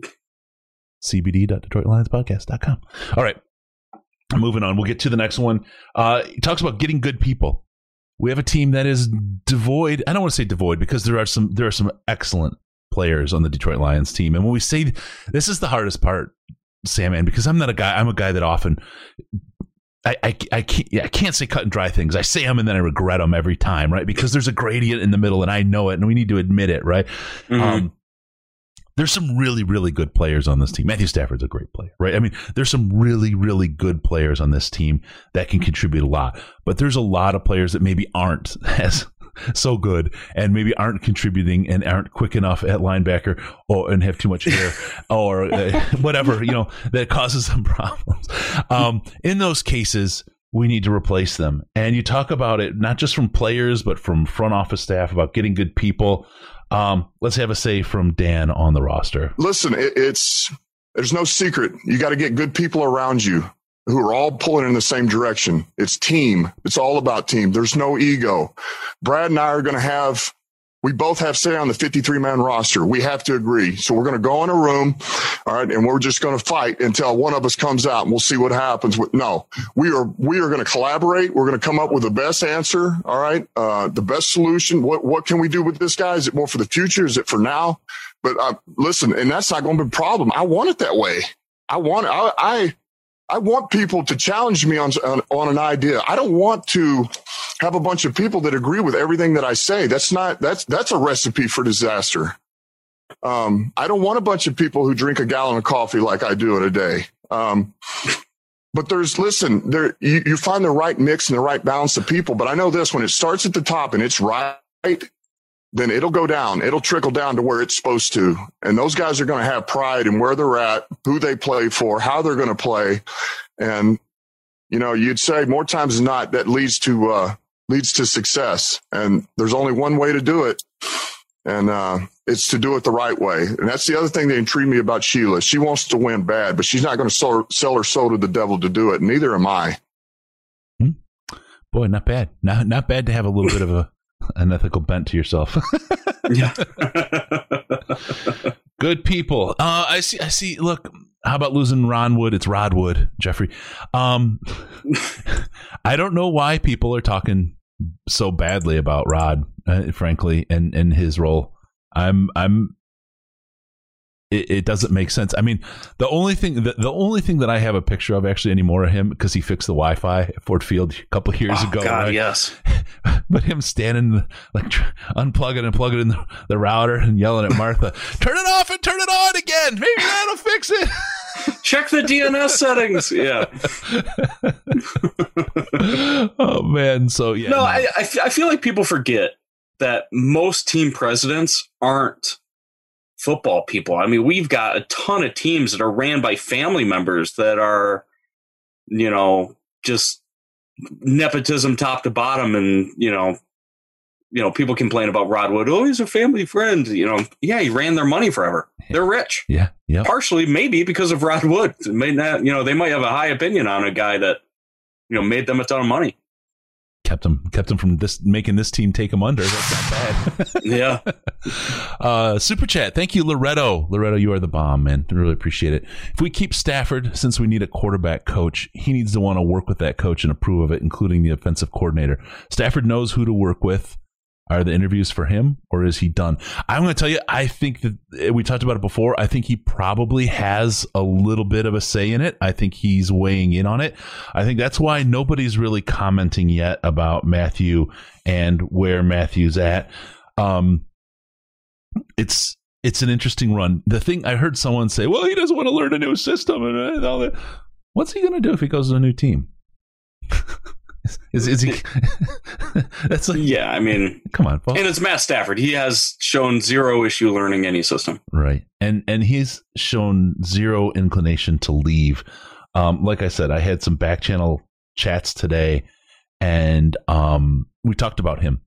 S6: c b d dot detroit lions podcast dot com. All right. Moving on. We'll get to the next one. Uh, it talks about getting good people. We have a team that is devoid. I don't want to say devoid because there are some there are some excellent players on the Detroit Lions team. And when we say this is the hardest part, Sandman, because I'm not a guy. I'm a guy that often I, I, I, can't, yeah, I can't say cut and dry things. I say them and then I regret them every time, right? Because there's a gradient in the middle and I know it and we need to admit it, right? Mm-hmm. Um, there's some really, really good players on this team. Matthew Stafford's a great player, right? I mean, there's some really, really good players on this team that can contribute a lot. But there's a lot of players that maybe aren't as so good and maybe aren't contributing and aren't quick enough at linebacker or and have too much hair or uh, whatever, you know, that causes some problems. Um, in those cases, we need to replace them. And you talk about it not just from players, but from front office staff about getting good people. Um, let's have a say from Dan on the roster.
S8: Listen, it, it's there's no secret. You got to get good people around you who are all pulling in the same direction. It's team. It's all about team. There's no ego. Brad and I are going to have, we both have say on the fifty-three man roster. We have to agree. So we're going to go in a room, all right, and we're just going to fight until one of us comes out and we'll see what happens. With, no, we are, we are going to collaborate. We're going to come up with the best answer. All right. Uh, the best solution. What, what can we do with this guy? Is it more for the future? Is it for now? But uh, listen, and that's not going to be a problem. I want it that way. I want, I, I, I want people to challenge me on, on on an idea. I don't want to have a bunch of people that agree with everything that I say. That's not that's that's a recipe for disaster. Um, I don't want a bunch of people who drink a gallon of coffee like I do in a day. Um, but there's listen, there you, you find the right mix and the right balance of people. But I know this: when it starts at the top and it's right, then it'll go down. It'll trickle down to where it's supposed to. And those guys are going to have pride in where they're at, who they play for, how they're going to play. And, you know, you'd say more times than not that leads to, uh, leads to success. And there's only one way to do it. And, uh, it's to do it the right way. And that's the other thing that intrigued me about Sheila. She wants to win bad, but she's not going to sell, sell her soul to the devil to do it. Neither am I.
S6: Hmm. Boy, not bad. Not, not bad to have a little bit of a, an ethical bent to yourself.
S7: Yeah.
S6: Good people. Uh, I see. I see. Look, how about losing Ron Wood? It's Rod Wood, Jeffrey. Um, I don't know why people are talking so badly about Rod, uh, frankly, and, and his role. I'm, I'm, it, it doesn't make sense. I mean, the only thing, the, the only thing that I have a picture of actually anymore of him, because he fixed the Wi-Fi at Ford Field a couple of years
S7: oh,
S6: ago.
S7: God,
S6: right?
S7: yes.
S6: But him standing, like, unplugging and plugging in the, the router and yelling at Martha, turn it off and turn it on again. Maybe that'll fix it.
S7: Check the D N S settings. Yeah.
S6: Oh, man. So, yeah.
S7: No, no. I, I, f- I feel like people forget that most team presidents aren't football people. I mean, we've got a ton of teams that are ran by family members that are, you know, just nepotism top to bottom, and you know, you know, people complain about Rod Wood. Oh, he's a family friend. You know, yeah, he ran their money forever. They're rich.
S6: Yeah, yeah.
S7: Partially, maybe because of Rod Wood. It may not, you know, they might have a high opinion on a guy that, you know, made them a ton of money.
S6: Kept them, kept them from this making this team take them under. That's not bad.
S7: Yeah.
S6: Uh, Super chat. Thank you, Loretto. Loretto, you are the bomb, man. I really appreciate it. If we keep Stafford, since we need a quarterback coach, he needs to want to work with that coach and approve of it, including the offensive coordinator. Stafford knows who to work with. Are the interviews for him, or is he done? I'm going to tell you, I think that we talked about it before. I think he probably has a little bit of a say in it. I think he's weighing in on it. I think that's why nobody's really commenting yet about Matthew and where Matthew's at. Um, it's it's an interesting run. The thing I heard someone say, well, he doesn't want to learn a new system and all that. What's he going to do if he goes to a new team? Is, is he? That's like,
S7: yeah, I mean,
S6: come on, Paul.
S7: And it's Matt Stafford. He has shown zero issue learning any system,
S6: right? And and he's shown zero inclination to leave. Um, like I said, I had some back channel chats today, and um, we talked about him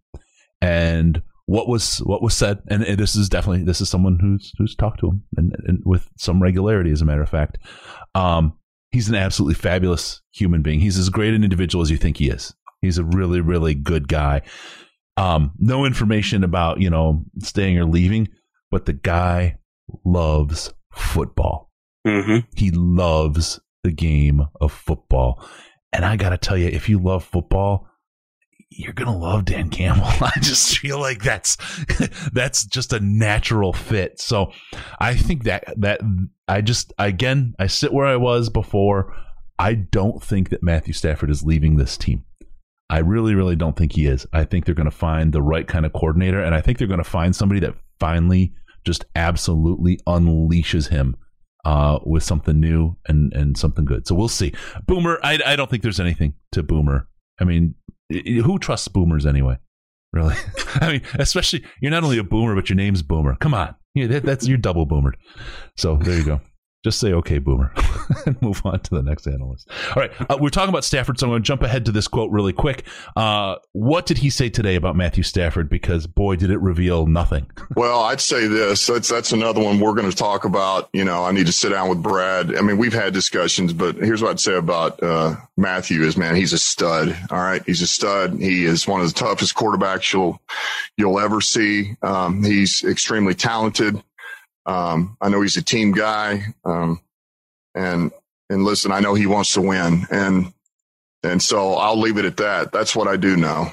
S6: and what was what was said. And this is definitely this is someone who's who's talked to him and, and with some regularity, as a matter of fact. Um, He's an absolutely fabulous human being. He's as great an individual as you think he is. He's a really, really good guy. Um, no information about, you know, staying or leaving, but the guy loves football.
S7: Mm-hmm.
S6: He loves the game of football. And I got to tell you, if you love football, you're going to love Dan Campbell. I just feel like that's that's just a natural fit. So I think that that I just, again, I sit where I was before. I don't think that Matthew Stafford is leaving this team. I really, really don't think he is. I think they're going to find the right kind of coordinator, and I think they're going to find somebody that finally just absolutely unleashes him uh, with something new and, and something good. So we'll see. Boomer, I, I don't think there's anything to Boomer. I mean, who trusts boomers anyway? Really? I mean, especially, you're not only a boomer, but your name's Boomer. Come on. Yeah, that, that's you're double boomered. So there you go. Just say, okay, Boomer, and move on to the next analyst. All right. Uh, we're talking about Stafford, so I'm going to jump ahead to this quote really quick. Uh, what did he say today about Matthew Stafford? Because, boy, did it reveal nothing.
S8: Well, I'd say this. That's that's another one we're going to talk about. You know, I need to sit down with Brad. I mean, we've had discussions, but here's what I'd say about uh, Matthew is, man, he's a stud. All right. He's a stud. He is one of the toughest quarterbacks you'll, you'll ever see. Um, he's extremely talented. Um, I know he's a team guy. Um, and, and listen, I know he wants to win, and, and so I'll leave it at that. That's what I do know.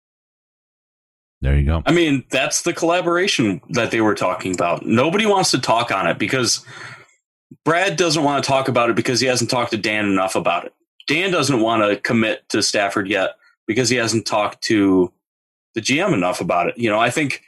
S6: There you go.
S7: I mean, that's the collaboration that they were talking about. Nobody wants to talk on it because Brad doesn't want to talk about it because he hasn't talked to Dan enough about it. Dan doesn't want to commit to Stafford yet because he hasn't talked to the G M enough about it. You know, I think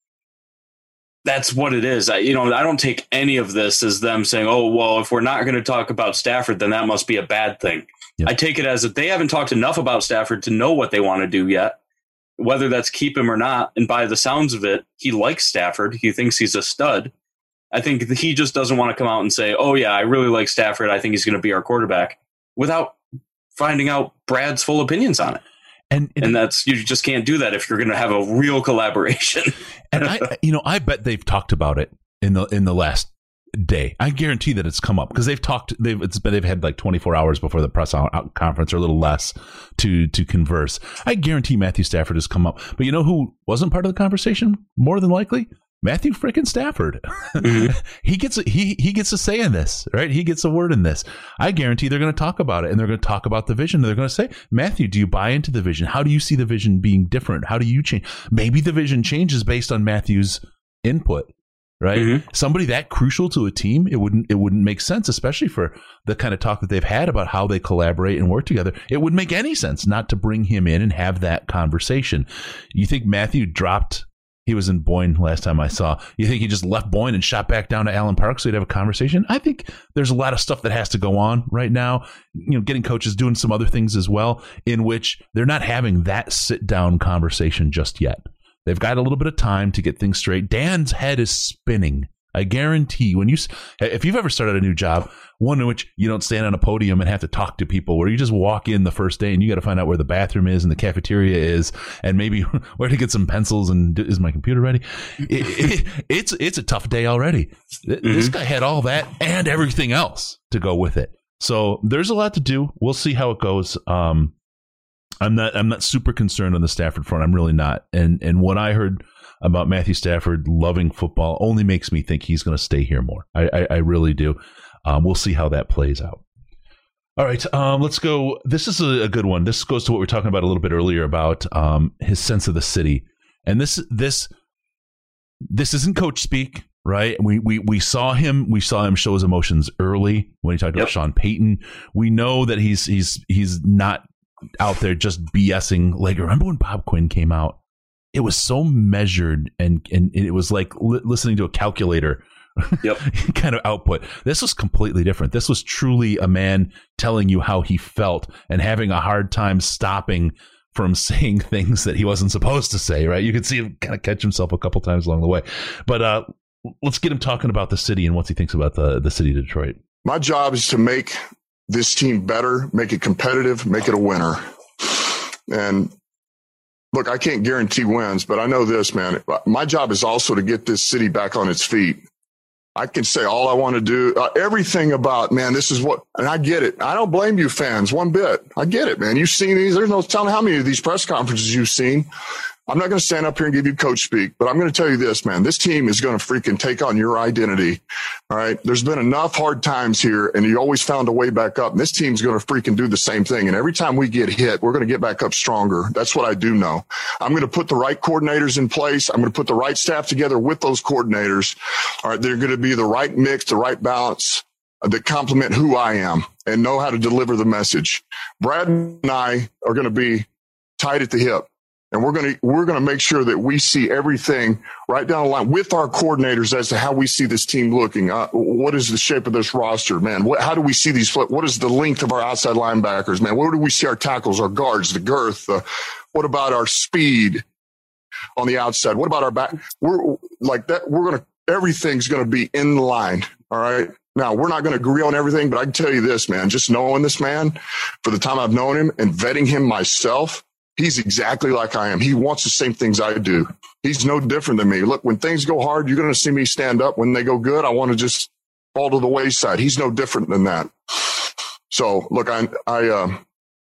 S7: that's what it is. I, you know, I don't take any of this as them saying, oh, well, if we're not going to talk about Stafford, then that must be a bad thing. Yep. I take it as if they haven't talked enough about Stafford to know what they want to do yet, whether that's keep him or not. And by the sounds of it, he likes Stafford. He thinks he's a stud. I think he just doesn't want to come out and say, oh, yeah, I really like Stafford. I think he's going to be our quarterback, without finding out Brad's full opinions on it. And, and, and that's, you just can't do that if you're going to have a real collaboration.
S6: And I, you know, I bet they've talked about it in the in the last day. I guarantee that it's come up because they've talked. They've it's been they've had like twenty-four hours before the press out conference, or a little less, to to converse. I guarantee Matthew Stafford has come up. But you know who wasn't part of the conversation? More than likely, Matthew freaking Stafford. Mm-hmm. he gets a, he he gets a say in this, right? He gets a word in this. I guarantee they're going to talk about it, and they're going to talk about the vision. They're going to say, Matthew, do you buy into the vision? How do you see the vision being different? How do you change? Maybe the vision changes based on Matthew's input, right? Mm-hmm. Somebody that crucial to a team, it wouldn't it wouldn't make sense, especially for the kind of talk that they've had about how they collaborate and work together. It wouldn't make any sense not to bring him in and have that conversation. You think Matthew dropped? He was in Boyne last time I saw. You think he just left Boyne and shot back down to Allen Park so he'd have a conversation? I think there's a lot of stuff that has to go on right now. You know, getting coaches doing some other things as well, in which they're not having that sit-down conversation just yet. They've got a little bit of time to get things straight. Dan's head is spinning. I guarantee when you, if you've ever started a new job, one in which you don't stand on a podium and have to talk to people, where you just walk in the first day and you got to find out where the bathroom is and the cafeteria is, and maybe where to get some pencils and is my computer ready? It, it, it's it's a tough day already. Mm-hmm. This guy had all that and everything else to go with it. So there's a lot to do. We'll see how it goes. Um, I'm not I'm not super concerned on the Stafford front. I'm really not. And and what I heard about Matthew Stafford loving football only makes me think he's going to stay here more. I, I, I really do. Um, we'll see how that plays out. All right, um, let's go. This is a, a good one. This goes to what we were talking about a little bit earlier about um, his sense of the city. And this this this isn't coach speak, right? We we we saw him we saw him show his emotions early when he talked about yep. Sean Payton. We know that he's he's he's not out there just BSing. Like, remember when Bob Quinn came out? It was so measured, and and it was like li- listening to a calculator yep. kind of output. This was completely different. This was truly a man telling you how he felt and having a hard time stopping from saying things that he wasn't supposed to say, right? You could see him kind of catch himself a couple times along the way. But uh, let's get him talking about the city and what he thinks about the, the city of Detroit.
S8: My job is to make this team better, make it competitive, make it a winner. And look, I can't guarantee wins, but I know this, man. My job is also to get this city back on its feet. I can say all I want to do, uh, everything about, man, this is what, and I get it. I don't blame you fans one bit. I get it, man. You've seen these. There's no telling how many of these press conferences you've seen. I'm not going to stand up here and give you coach speak, but I'm going to tell you this, man. This team is going to freaking take on your identity. All right. There's been enough hard times here, and you always found a way back up. And this team's going to freaking do the same thing. And every time we get hit, we're going to get back up stronger. That's what I do know. I'm going to put the right coordinators in place. I'm going to put the right staff together with those coordinators. All right. They're going to be the right mix, the right balance that complement who I am and know how to deliver the message. Brad and I are going to be tight at the hip. And we're going to we're going to make sure that we see everything right down the line with our coordinators as to how we see this team looking. Uh, what is the shape of this roster, man? What, how do we see these? What is the length of our outside linebackers, man? Where do we see our tackles, our guards, the girth? Uh, what about our speed on the outside? What about our back? We're like that. We're going to everything's going to be in line. All right. Now, we're not going to agree on everything, but I can tell you this, man. Just knowing this man for the time I've known him and vetting him myself. He's exactly like I am. He wants the same things I do. He's no different than me. Look, when things go hard, you're going to see me stand up. When they go good, I want to just fall to the wayside. He's no different than that. So, look, I I, uh,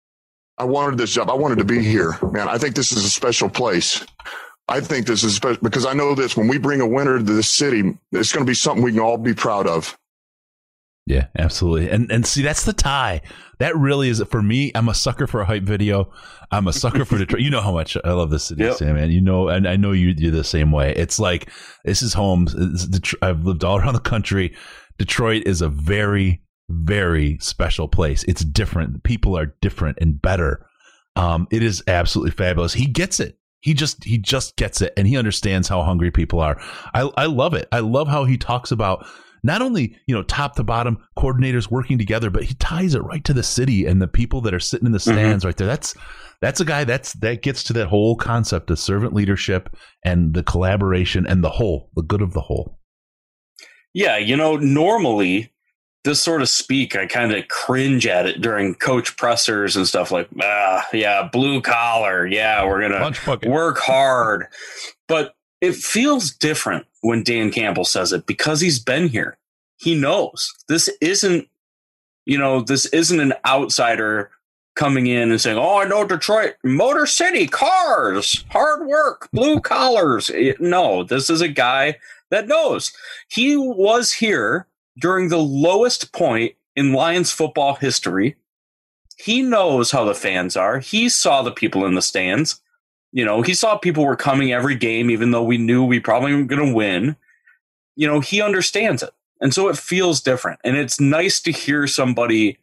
S8: I wanted this job. I wanted to be here, man. I think this is a special place. I think this is special because I know this. When we bring a winner to this city, it's going to be something we can all be proud of.
S6: Yeah, absolutely. And and see, that's the tie. That really is, for me, I'm a sucker for a hype video. I'm a sucker for Detroit. You know how much I love this city, yep. Sam, man. You know, and I know you do the same way. It's like, this is home. It's Det- I've lived all around the country. Detroit is a very, very special place. It's different. People are different and better. Um, it is absolutely fabulous. He gets it. He just he just gets it, and he understands how hungry people are. I I love it. I love how he talks about not only, you know, top to bottom coordinators working together, but he ties it right to the city and the people that are sitting in the stands mm-hmm. right there. That's that's a guy that's that gets to that whole concept of servant leadership and the collaboration and the whole, the good of the whole.
S7: Yeah, you know, normally this sort of speak, I kind of cringe at it during coach pressers and stuff like, ah, yeah, blue collar. Yeah, we're going to work hard. But it feels different when Dan Campbell says it because he's been here. He knows this isn't, you know, this isn't an outsider coming in and saying, oh, I know Detroit, Motor City, cars, hard work, blue collars. No, this is a guy that knows. He was here during the lowest point in Lions football history. He knows how the fans are. He saw the people in the stands. You know, he saw people were coming every game, even though we knew we probably weren't going to win. You know, he understands it. And so it feels different. And it's nice to hear somebody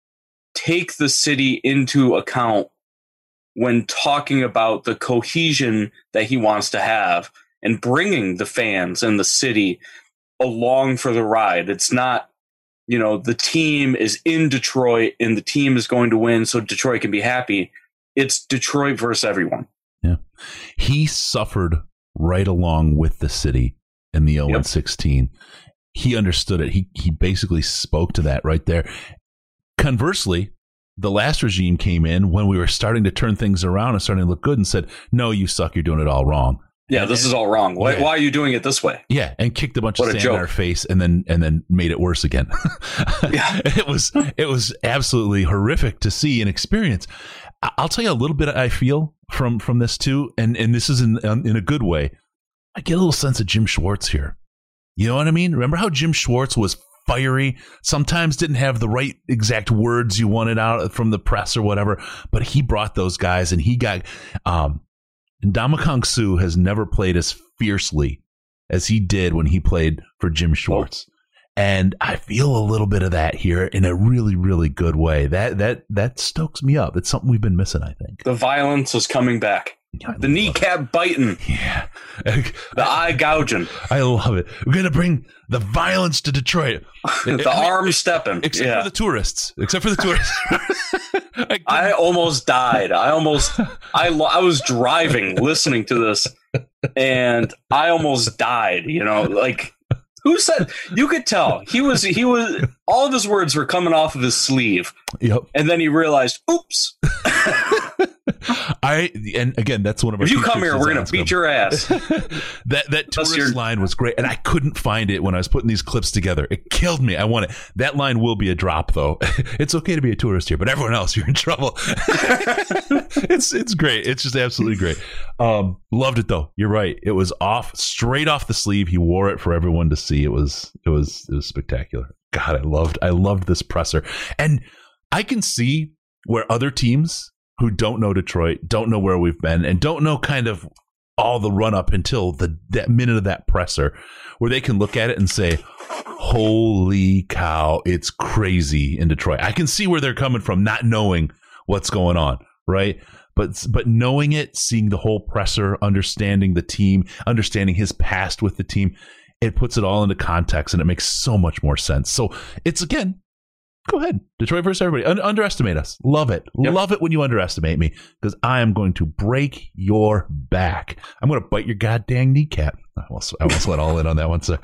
S7: take the city into account when talking about the cohesion that he wants to have and bringing the fans and the city along for the ride. It's not, you know, the team is in Detroit and the team is going to win so Detroit can be happy. It's Detroit versus everyone.
S6: Yeah. He suffered right along with the city in the oh and
S7: Yep.
S6: sixteen. He understood it. He he basically spoke to that right there. Conversely, the last regime came in when we were starting to turn things around and starting to look good and said, no, you suck. You're doing it all wrong.
S7: Yeah, this is all wrong. Why,
S6: Yeah.
S7: why are you doing it this way?
S6: Yeah, and kicked a bunch
S7: What
S6: of
S7: a
S6: sand in
S7: joke.
S6: our face, and then and then made it worse again.
S7: Yeah.
S6: It was it was absolutely horrific to see and experience. I- I'll tell you a little bit I feel from from this too, and and this is in in a good way. I get a little sense of Jim Schwartz here. You know what I mean? Remember how Jim Schwartz was fiery? Sometimes didn't have the right exact words you wanted out from the press or whatever, but he brought those guys, and he got. Um, Ndamukong Suh has never played as fiercely as he did when he played for Jim Schwartz. And I feel a little bit of that here in a really, really good way. That that that stokes me up. It's something we've been missing, I think.
S7: The violence is coming back.
S6: Yeah, I
S7: The
S6: love
S7: kneecap biting.
S6: it. Yeah.
S7: The eye gouging.
S6: I love it. We're going to bring the violence to Detroit.
S7: The arm stepping.
S6: Except
S7: Yeah.
S6: for the tourists. Except for the tourists. I
S7: I almost died. I almost, I, lo- I was driving, listening to this, and I almost died. You know, like who said? You could tell he was. He was. All of his words were coming off of his sleeve,
S6: Yep.
S7: and then he realized, "Oops!
S6: I and again, that's one of our.
S7: If you come
S6: t-shirt
S7: here, we're gonna
S6: designs
S7: beat
S6: come.
S7: your ass."
S6: that that
S7: Plus
S6: tourist
S7: you're-
S6: line was great, and I couldn't find it when I was putting these clips together. It killed me. I want it. That line will be a drop, though. It's okay to be a tourist here, but everyone else, you're in trouble. it's it's great. It's just absolutely great. Um, loved it though. You're right. It was off straight off the sleeve. He wore it for everyone to see. It was it was it was spectacular. God, I loved I loved this presser, and I can see where other teams who don't know Detroit, don't know where we've been, and don't know kind of all the run up until the that minute of that presser, where they can look at it and say, holy cow, it's crazy in Detroit. I can see where they're coming from, not knowing what's going on, right? But but knowing it, seeing the whole presser, understanding the team, understanding his past with the team, it puts it all into context, and it makes so much more sense. So it's, again, go ahead. Detroit versus everybody. Un- underestimate us. Love it.
S7: Yep.
S6: Love it when you underestimate me, because I am going to break your back. I'm going to bite your goddamn kneecap. I almost, I almost went all in on that one, sir.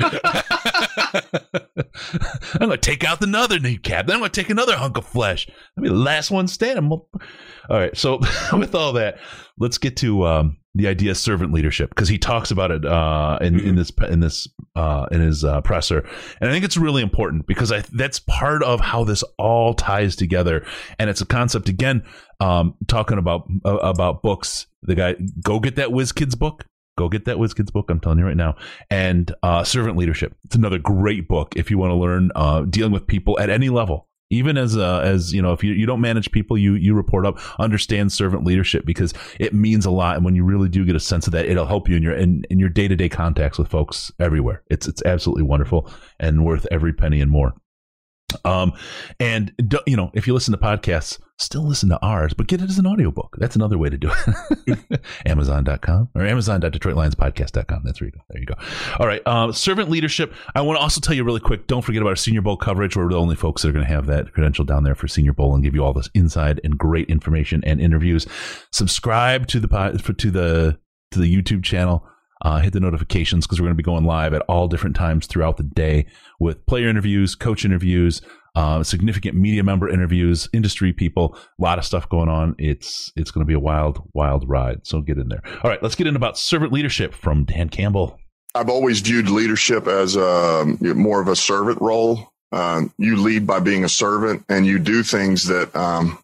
S6: I'm going to take out another kneecap. Then I'm going to take another hunk of flesh. I'll be the last one standing. All right. So with all that, let's get to um, the idea of servant leadership, because he talks about it uh, in, in this in this uh, in his uh, presser, and I think it's really important because I that's part of how this all ties together, and it's a concept again. Um, talking about uh, about books, the guy go get that WizKids book. Go get that WizKids book. I'm telling you right now. And uh, Servant Leadership. It's another great book if you want to learn uh, dealing with people at any level. Even as uh, as you know, if you, you don't manage people, you you report up. Understand servant leadership, because it means a lot. And when you really do get a sense of that, it'll help you in your in, in your day to day contacts with folks everywhere. It's it's absolutely wonderful and worth every penny and more. Um, and you know, if you listen to podcasts, still listen to ours, but get it as an audiobook. That's another way to do it. Amazon dot com or Amazon dot Detroit Lions Podcast dot com. That's where you go. There you go. All right. Um, servant leadership. I want to also tell you really quick, don't forget about our Senior Bowl coverage. We're the only folks that are going to have that credential down there for Senior Bowl and give you all this inside and great information and interviews. Subscribe to the pod, for, to the, to the YouTube channel. Uh, hit the notifications, because we're going to be going live at all different times throughout the day with player interviews, coach interviews, uh, significant media member interviews, industry people, a lot of stuff going on. It's it's going to be a wild, wild ride. So get in there. All right, let's get in about servant leadership from Dan Campbell.
S8: I've always viewed leadership as um, more of a servant role. Uh, you lead by being a servant, and you do things that, um,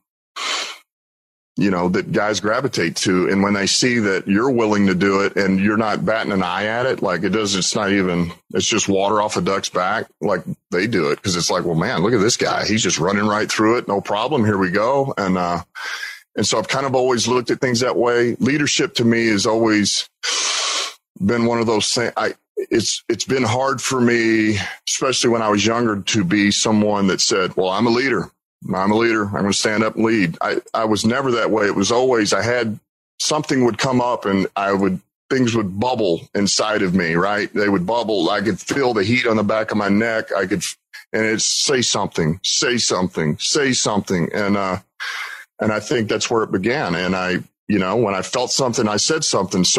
S8: you know, that guys gravitate to. And when they see that you're willing to do it and you're not batting an eye at it, like it does, it's not even, it's just water off a duck's back. Like they do it because it's like, well, man, look at this guy. He's just running right through it. No problem. Here we go. And, uh, and so I've kind of always looked at things that way. Leadership to me has always been one of those things. I, it's, it's been hard for me, especially when I was younger, to be someone that said, well, I'm a leader. I'm a leader. I'm going to stand up and lead. I, I was never that way. It was always, I had something would come up and I would, things would bubble inside of me, right? They would bubble. I could feel the heat on the back of my neck. I could, and it's say something, say something, say something. And, uh, and I think that's where it began. And I, you know, when I felt something, I said something. So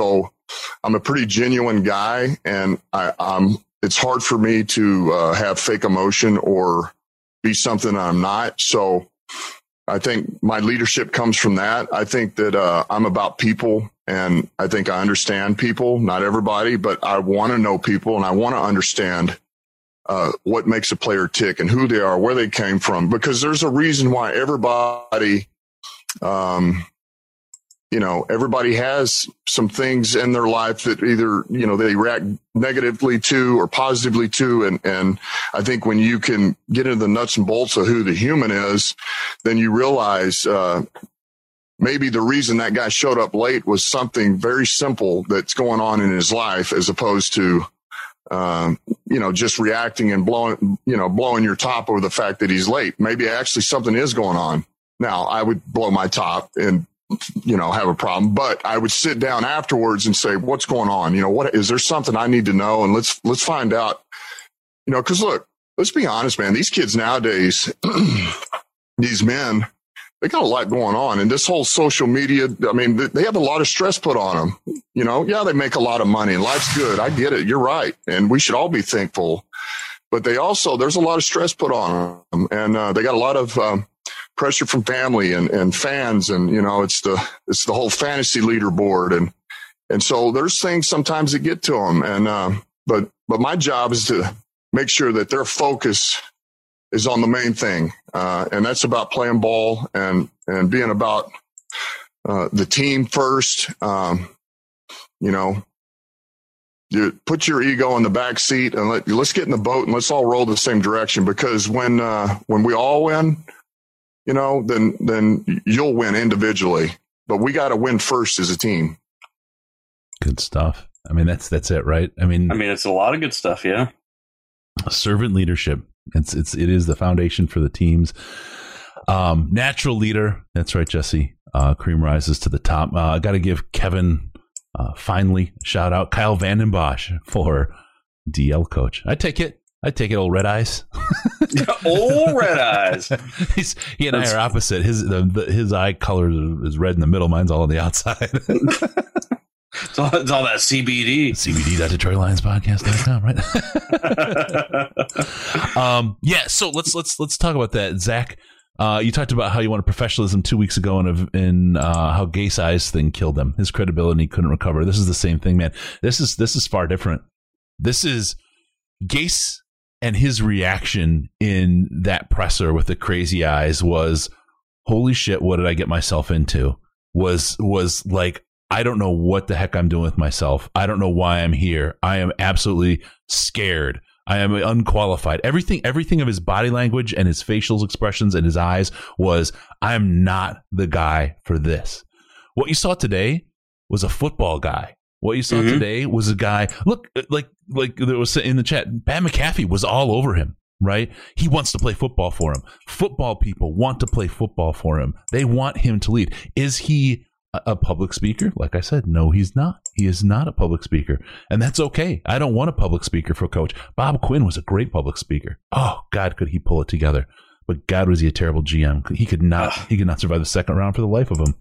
S8: I'm a pretty genuine guy, and I, I'm, it's hard for me to uh, have fake emotion or be something I'm not. So I think my leadership comes from that. I think that uh, I'm about people, and I think I understand people, not everybody, but I want to know people, and I want to understand uh, what makes a player tick and who they are, where they came from, because there's a reason why everybody, um, you know, everybody has some things in their life that either, you know, they react negatively to or positively to. And, and I think when you can get into the nuts and bolts of who the human is, then you realize, uh, maybe the reason that guy showed up late was something very simple that's going on in his life, as opposed to, um, you know, just reacting and blowing, you know, blowing your top over the fact that he's late. Maybe actually something is going on. Now, I would blow my top and, you know, have a problem, but I would sit down afterwards and say, what's going on? You know, what is there something I need to know? And let's, let's find out, you know, cause look, let's be honest, man, these kids nowadays, these men, they got a lot going on, and this whole social media, I mean, they have a lot of stress put on them. You know, yeah, they make a lot of money and life's good. I get it. You're right. And we should all be thankful, but they also, there's a lot of stress put on them, and uh, they got a lot of, um, pressure from family and, and fans. And, you know, it's the, it's the whole fantasy leaderboard. And, and so there's things sometimes that get to them. And, um, but, but my job is to make sure that their focus is on the main thing. Uh, and that's about playing ball and, and being about, uh, the team first. Um, you know, you put your ego in the back seat and let, let's get in the boat and let's all roll the same direction, because when, uh, when we all win, you know, then, then you'll win individually, but we got to win first as a team.
S6: Good stuff. I mean, that's, that's it, right? I mean,
S7: I mean, it's a lot of good stuff. Yeah.
S6: Servant leadership. It's, it's, it is the foundation for the teams. Um, natural leader. That's right, Jesse. Uh, cream rises to the top. Uh, I got to give Kevin, uh, finally shout out Kyle Vandenbosch for D L coach. I take it. I take it, old Red Eyes.
S7: Old Red Eyes.
S6: He's, he and That's, I are opposite. His the, the, his eye color is red in the middle. Mine's all on the outside.
S7: it's, all, it's all that C B D.
S6: C B D dot Detroit Lions Podcast dot com, right? um, yeah. So let's let's let's talk about that, Zach. Uh, you talked about how you wanted professionalism two weeks ago, and in uh, how Gase Eyes thing killed him. His credibility couldn't recover. This is the same thing, man. This is this is far different. This is Gase. And his reaction in that presser with the crazy eyes was, holy shit, what did I get myself into? Was was like, I don't know what the heck I'm doing with myself. I don't know why I'm here. I am absolutely scared. I am unqualified. Everything, everything of his body language and his facial expressions and his eyes was, I am not the guy for this. What you saw today was a football guy. What you saw mm-hmm. today was a guy, look, like like there was in the chat, Pat McAfee was all over him, right? He wants to play football for him. Football people want to play football for him. They want him to lead. Is he a, a public speaker? Like I said, no, he's not. He is not a public speaker. And that's okay. I don't want a public speaker for coach. Bob Quinn was a great public speaker. Oh, God, could he pull it together. But God, was he a terrible G M. He could not, he could not survive the second round for the life of him.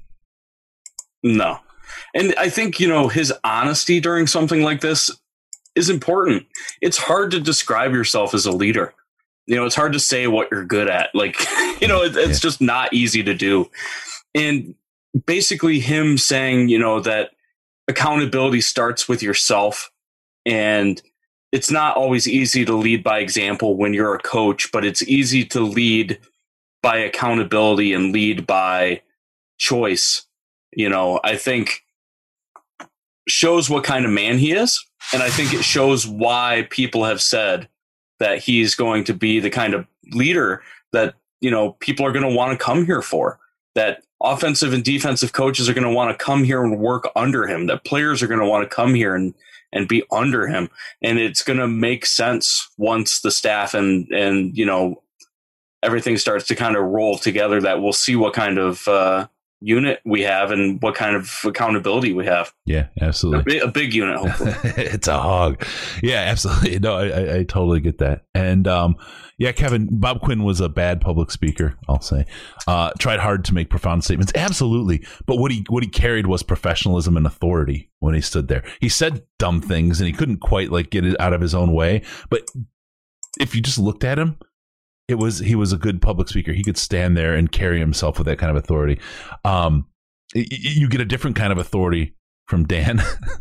S7: No. And I think, you know, his honesty during something like this is important. It's hard to describe yourself as a leader. You know, it's hard to say what you're good at. Like, you know, it, it's yeah. just not easy to do. And basically him saying, you know, that accountability starts with yourself, and it's not always easy to lead by example when you're a coach, but it's easy to lead by accountability and lead by choice. You know, I think shows what kind of man he is. And I think it shows why people have said that he's going to be the kind of leader that, you know, people are going to want to come here for, that offensive and defensive coaches are going to want to come here and work under him, that players are going to want to come here and, and be under him. And it's going to make sense once the staff and, and, you know, everything starts to kind of roll together, that we'll see what kind of, uh, unit we have and what kind of accountability we have.
S6: Yeah, absolutely.
S7: A, a big unit, hopefully.
S6: It's a hog. Yeah, absolutely. No, I, I, I totally get that. And um, yeah, Kevin, Bob Quinn was a bad public speaker, I'll say. Uh, tried hard to make profound statements. Absolutely. But what he what he carried was professionalism and authority when he stood there. He said dumb things and he couldn't quite like get it out of his own way. But if you just looked at him, It was he was a good public speaker. He could stand there and carry himself with that kind of authority. Um, you get a different kind of authority from Dan,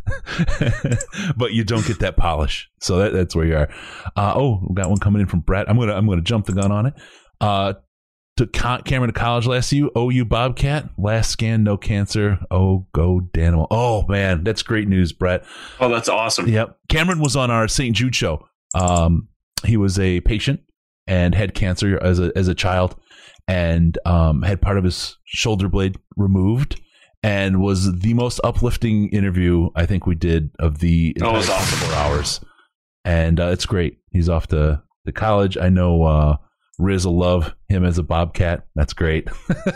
S6: but you don't get that polish. So that, that's where you are. Uh, oh, we got one coming in from Brett. I'm gonna I'm gonna jump the gun on it. Uh, to Cameron to college last U, O U Bobcat. Last scan, no cancer. Oh, go Danimal. Oh man, that's great news, Brett.
S7: Oh, that's awesome.
S6: Yep. Cameron was on our Saint Jude show. Um, he was a patient and had cancer as a as a child, and um, had part of his shoulder blade removed, and was the most uplifting interview I think we did of the entire
S7: oh, it was awesome.
S6: four hours. And uh, it's great. He's off to, to college. I know uh, Riz will love him as a Bobcat. That's great.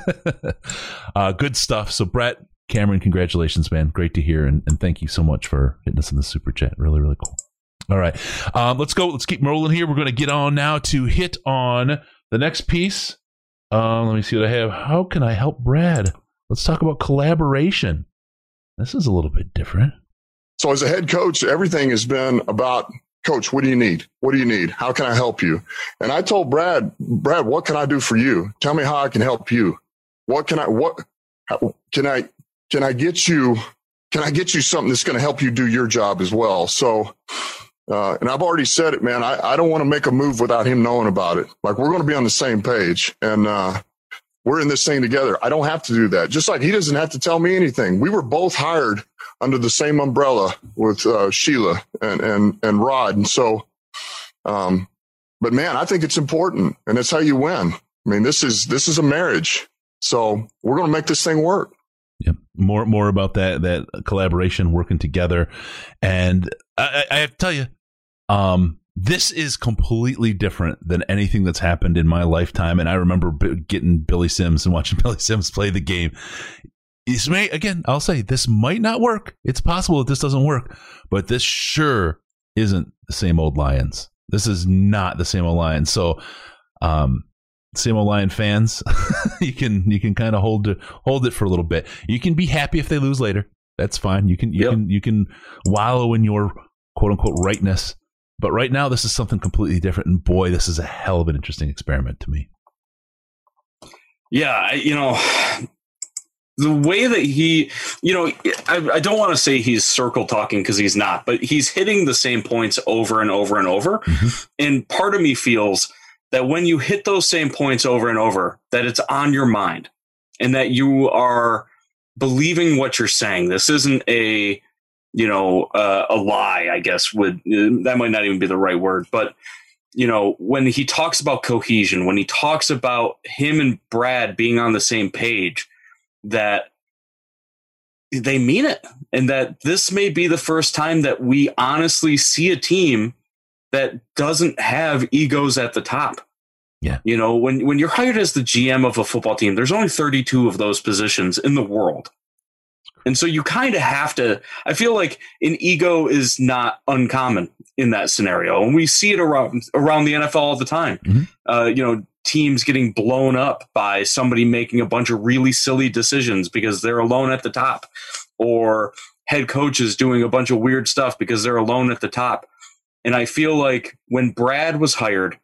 S6: uh, good stuff. So Brett, Cameron, congratulations, man. Great to hear, and, and thank you so much for hitting us in the super chat. Really, really cool. All right, um, let's go. Let's keep rolling here. We're going to get on now to hit on the next piece. Um, let me see what I have. How can I help Brad? Let's talk about collaboration. This is a little bit different.
S8: So as a head coach, everything has been about, Coach, what do you need? What do you need? How can I help you? And I told Brad, Brad, what can I do for you? Tell me how I can help you. What can I, what how, can I, can I get you, can I get you something that's going to help you do your job as well? So, Uh, and I've already said it, man. I, I don't want to make a move without him knowing about it. Like, we're going to be on the same page, and uh, we're in this thing together. I don't have to do that. Just like he doesn't have to tell me anything. We were both hired under the same umbrella with uh, Sheila and, and, and Rod. And so, um, but man, I think it's important, and it's how you win. I mean, this is, this is a marriage. So we're going to make this thing work.
S6: Yep. More, more about that, that collaboration, working together. And I, I have to tell you, Um, this is completely different than anything that's happened in my lifetime. And I remember b- getting Billy Sims and watching Billy Sims play the game. This may, again, I'll say this might not work. It's possible that this doesn't work, but this sure isn't the same old Lions. This is not the same old Lions. So, um, same old Lion fans, you can, you can kind of hold it, hold it for a little bit. You can be happy if they lose later. That's fine. You can, you
S7: yep.
S6: can, you can wallow in your quote unquote rightness. But right now, this is something completely different. And boy, this is a hell of an interesting experiment to me.
S7: Yeah, I, you know, the way that he, you know, I, I don't want to say he's circle talking because he's not, but he's hitting the same points over and over and over. Mm-hmm. And part of me feels that when you hit those same points over and over, that it's on your mind and that you are believing what you're saying. This isn't a, you know, uh, a lie, I guess would, that might not even be the right word, but you know, when he talks about cohesion, when he talks about him and Brad being on the same page, that they mean it. And that this may be the first time that we honestly see a team that doesn't have egos at the top.
S6: Yeah.
S7: You know, when, when you're hired as the G M of a football team, there's only thirty-two of those positions in the world. And so you kind of have to, I feel like an ego is not uncommon in that scenario. And we see it around, around the N F L all the time. Mm-hmm. Uh, you know, teams getting blown up by somebody making a bunch of really silly decisions because they're alone at the top, or head coaches doing a bunch of weird stuff because they're alone at the top. And I feel like when Brad was hired,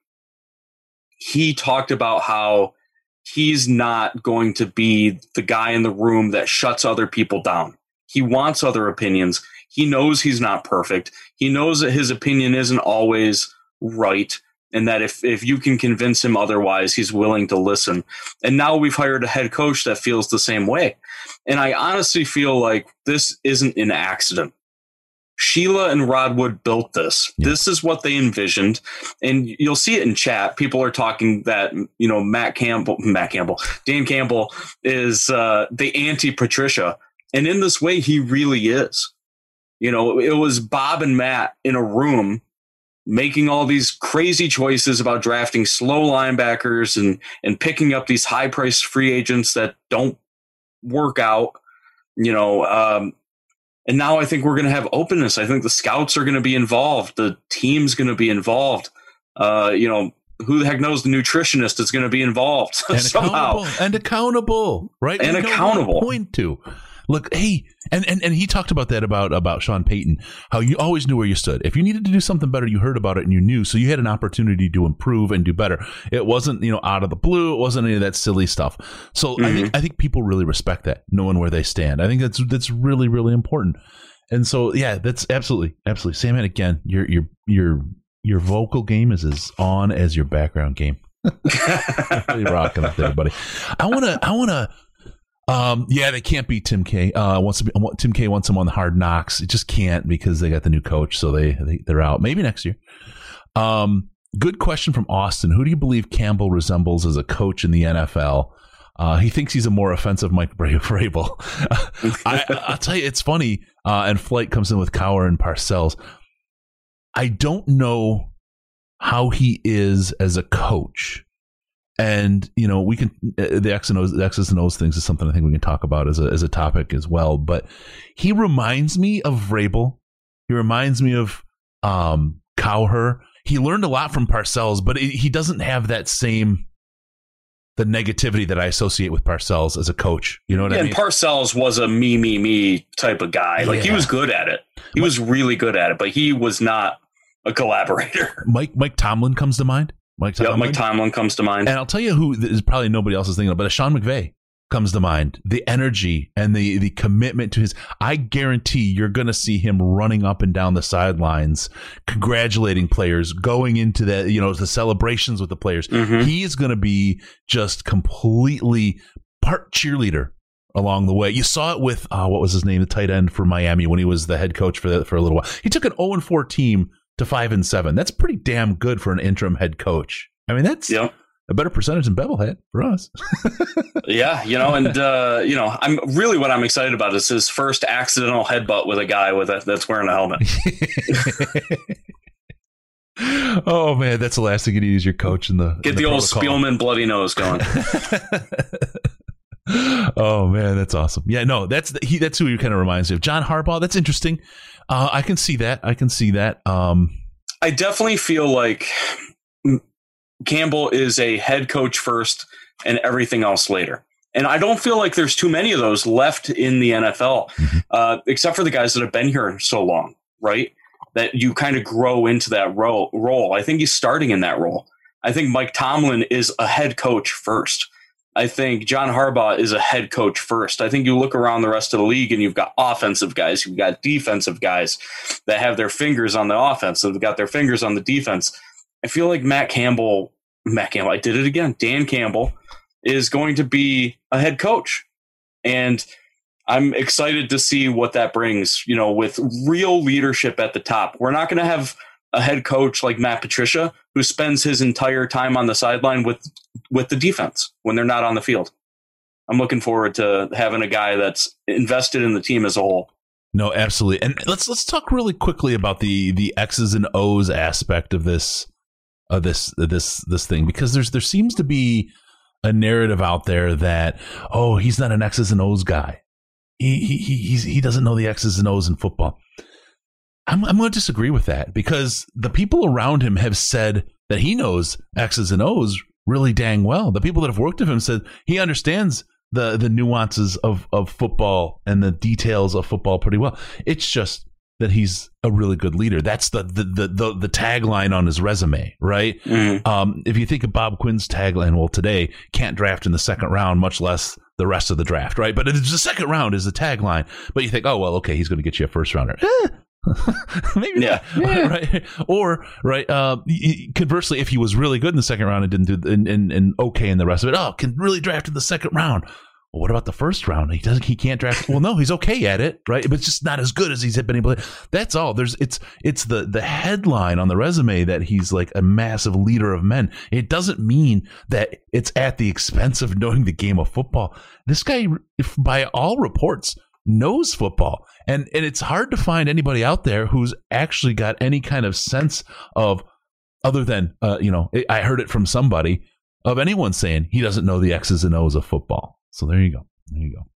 S7: he talked about how he's not going to be the guy in the room that shuts other people down. He wants other opinions. He knows he's not perfect. He knows that his opinion isn't always right, and that if, if you can convince him otherwise, he's willing to listen. And now we've hired a head coach that feels the same way. And I honestly feel like this isn't an accident. Sheila and Rod Wood built this. Yeah. This is what they envisioned. And you'll see it in chat. People are talking that, you know, Matt Campbell, Matt Campbell, Dan Campbell is uh, the anti-Patricia. And in this way, he really is. You know, it was Bob and Matt in a room making all these crazy choices about drafting slow linebackers and, and picking up these high-priced free agents that don't work out, you know, um, and now I think we're going to have openness. I think the scouts are going to be involved. The team's going to be involved. Uh, you know, who the heck knows, the nutritionist is going to be involved
S6: and
S7: somehow.
S6: Accountable, and accountable, right?
S7: And
S6: we know
S7: accountable.
S6: what to point to. Look, hey, and, and, and he talked about that about, about Sean Payton, how you always knew where you stood. If you needed to do something better, you heard about it and you knew, so you had an opportunity to improve and do better. It wasn't, you know, out of the blue. It wasn't any of that silly stuff. So mm-hmm. I think I think people really respect that, knowing where they stand. I think that's that's really, really important. And so, yeah, that's absolutely, absolutely. Sam, again, your your your your vocal game is as on as your background game. Really rocking up there, buddy. I wanna, I wanna. Um, yeah, they can't beat Tim K. Uh, wants to be, Tim K wants him on the Hard Knocks. It just can't because they got the new coach, so they, they they're out. Maybe next year. Um, good question from Austin. Who do you believe Campbell resembles as a coach in the N F L? Uh, he thinks he's a more offensive Mike Vrabel. I, I'll tell you, it's funny. Uh, and Flight comes in with Cowher and Parcells. I don't know how he is as a coach. And, you know, we can, the X and O's, the X's and O's things is something I think we can talk about as a, as a topic as well. But he reminds me of Vrabel. He reminds me of um, Cowher. He learned a lot from Parcells, but it, he doesn't have that same, the negativity that I associate with Parcells as a coach. You know what yeah, I mean?
S7: And Parcells was a me, me, me type of guy. Like, yeah. He was good at it. He was really good at it, but he was not a collaborator.
S6: Mike, Mike Tomlin comes to mind. Mike Tomlin.
S7: Yep, Mike Tomlin comes to mind.
S6: And I'll tell you who is probably nobody else is thinking of, but Sean McVay comes to mind. The energy and the, the commitment to his, I guarantee you're going to see him running up and down the sidelines, congratulating players, going into the, you know, the celebrations with the players. Mm-hmm. He is going to be just completely part cheerleader along the way. You saw it with, uh, what was his name? The tight end for Miami when he was the head coach for the, for a little while. He took an oh and four team to five and seven. That's pretty damn good for an interim head coach. I mean, that's yep. a better percentage than Bevel had for us.
S7: Yeah, you know, and uh, you know, I'm really what I'm excited about is his first accidental headbutt with a guy with a, that's wearing a helmet.
S6: Oh man, that's the last thing you need is your coach in the
S7: get
S6: in
S7: the,
S6: the
S7: old
S6: protocol.
S7: Spielman bloody nose going.
S6: Oh man, that's awesome. Yeah, no, that's the, he. That's who he kind of reminds me of. John Harbaugh. That's interesting. Uh, I can see that. I can see that. Um,
S7: I definitely feel like Campbell is a head coach first and everything else later. And I don't feel like there's too many of those left in the N F L, mm-hmm. uh, except for the guys that have been here so long, right? That you kind of grow into that role. role. I think he's starting in that role. I think Mike Tomlin is a head coach first. I think John Harbaugh is a head coach first. I think you look around the rest of the league and you've got offensive guys, you've got defensive guys that have their fingers on the offense, they've got their fingers on the defense. I feel like Matt Campbell, Matt Campbell, I did it again, Dan Campbell is going to be a head coach. And I'm excited to see what that brings, you know, with real leadership at the top. We're not going to have a head coach like Matt Patricia who spends his entire time on the sideline with with the defense when they're not on the field. I'm looking forward to having a guy that's invested in the team as a whole.
S6: No, absolutely. And let's let's talk really quickly about the the X's and O's aspect of this of this this this thing, because there's there seems to be a narrative out there that, oh, he's not an X's and O's guy. He he he's, he doesn't know the X's and O's in football. I'm, I'm going to disagree with that, because the people around him have said that he knows X's and O's really dang well. The people that have worked with him said he understands the the nuances of, of football and the details of football pretty well. It's just that he's a really good leader. That's the the the, the, the tagline on his resume, right? Mm-hmm. Um, if you think of Bob Quinn's tagline, well, today, can't draft in the second round, much less the rest of the draft, right? But it's the second round is the tagline. But you think, oh, well, okay, he's going to get you a first rounder. Eh. Maybe
S7: yeah.
S6: yeah. Right. Or right. Uh, conversely, if he was really good in the second round and didn't do and, and, and okay in the rest of it, oh, can really draft in the second round. Well, what about the first round? He doesn't. He can't draft. Well, no, he's okay at it, right? But it's just not as good as he's been able to. That's all. There's it's it's the the headline on the resume that he's like a massive leader of men. It doesn't mean that it's at the expense of knowing the game of football. This guy, if by all reports, knows football. And and it's hard to find anybody out there who's actually got any kind of sense of, other than, uh, you know, I heard it from somebody, of anyone saying he doesn't know the X's and O's of football. So there you go. There you go.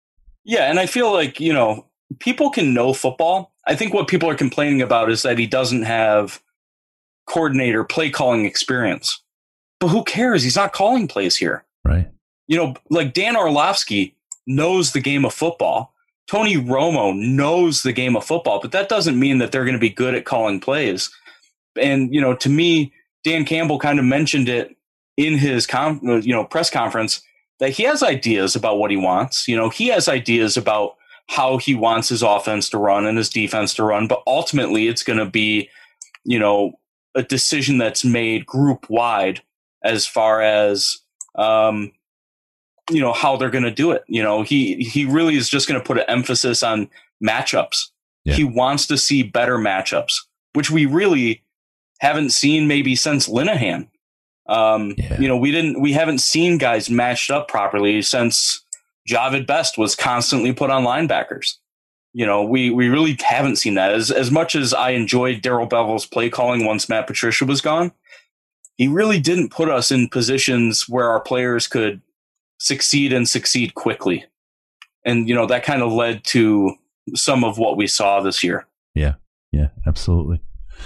S7: Yeah, and I feel like, you know, people can know football. I think what people are complaining about is that he doesn't have coordinator play calling experience. But who cares? He's not calling plays here.
S6: Right.
S7: You know, like Dan Orlovsky knows the game of football. Tony Romo knows the game of football, but that doesn't mean that they're going to be good at calling plays. And, you know, to me, Dan Campbell kind of mentioned it in his com- you know, press conference that he has ideas about what he wants. You know, he has ideas about how he wants his offense to run and his defense to run, but ultimately it's going to be, you know, a decision that's made group wide as far as, um, you know, how they're going to do it. You know, he, he really is just going to put an emphasis on matchups. Yeah. He wants to see better matchups, which we really haven't seen maybe since Linehan. Um, yeah. You know, we didn't, we haven't seen guys matched up properly since Javid Best was constantly put on linebackers. You know, we, we really haven't seen that. As as much as I enjoyed Darrell Bevell's play calling once Matt Patricia was gone, he really didn't put us in positions where our players could succeed and succeed quickly. And, you know, that kind of led to some of what we saw this year.
S6: Yeah. Yeah, absolutely.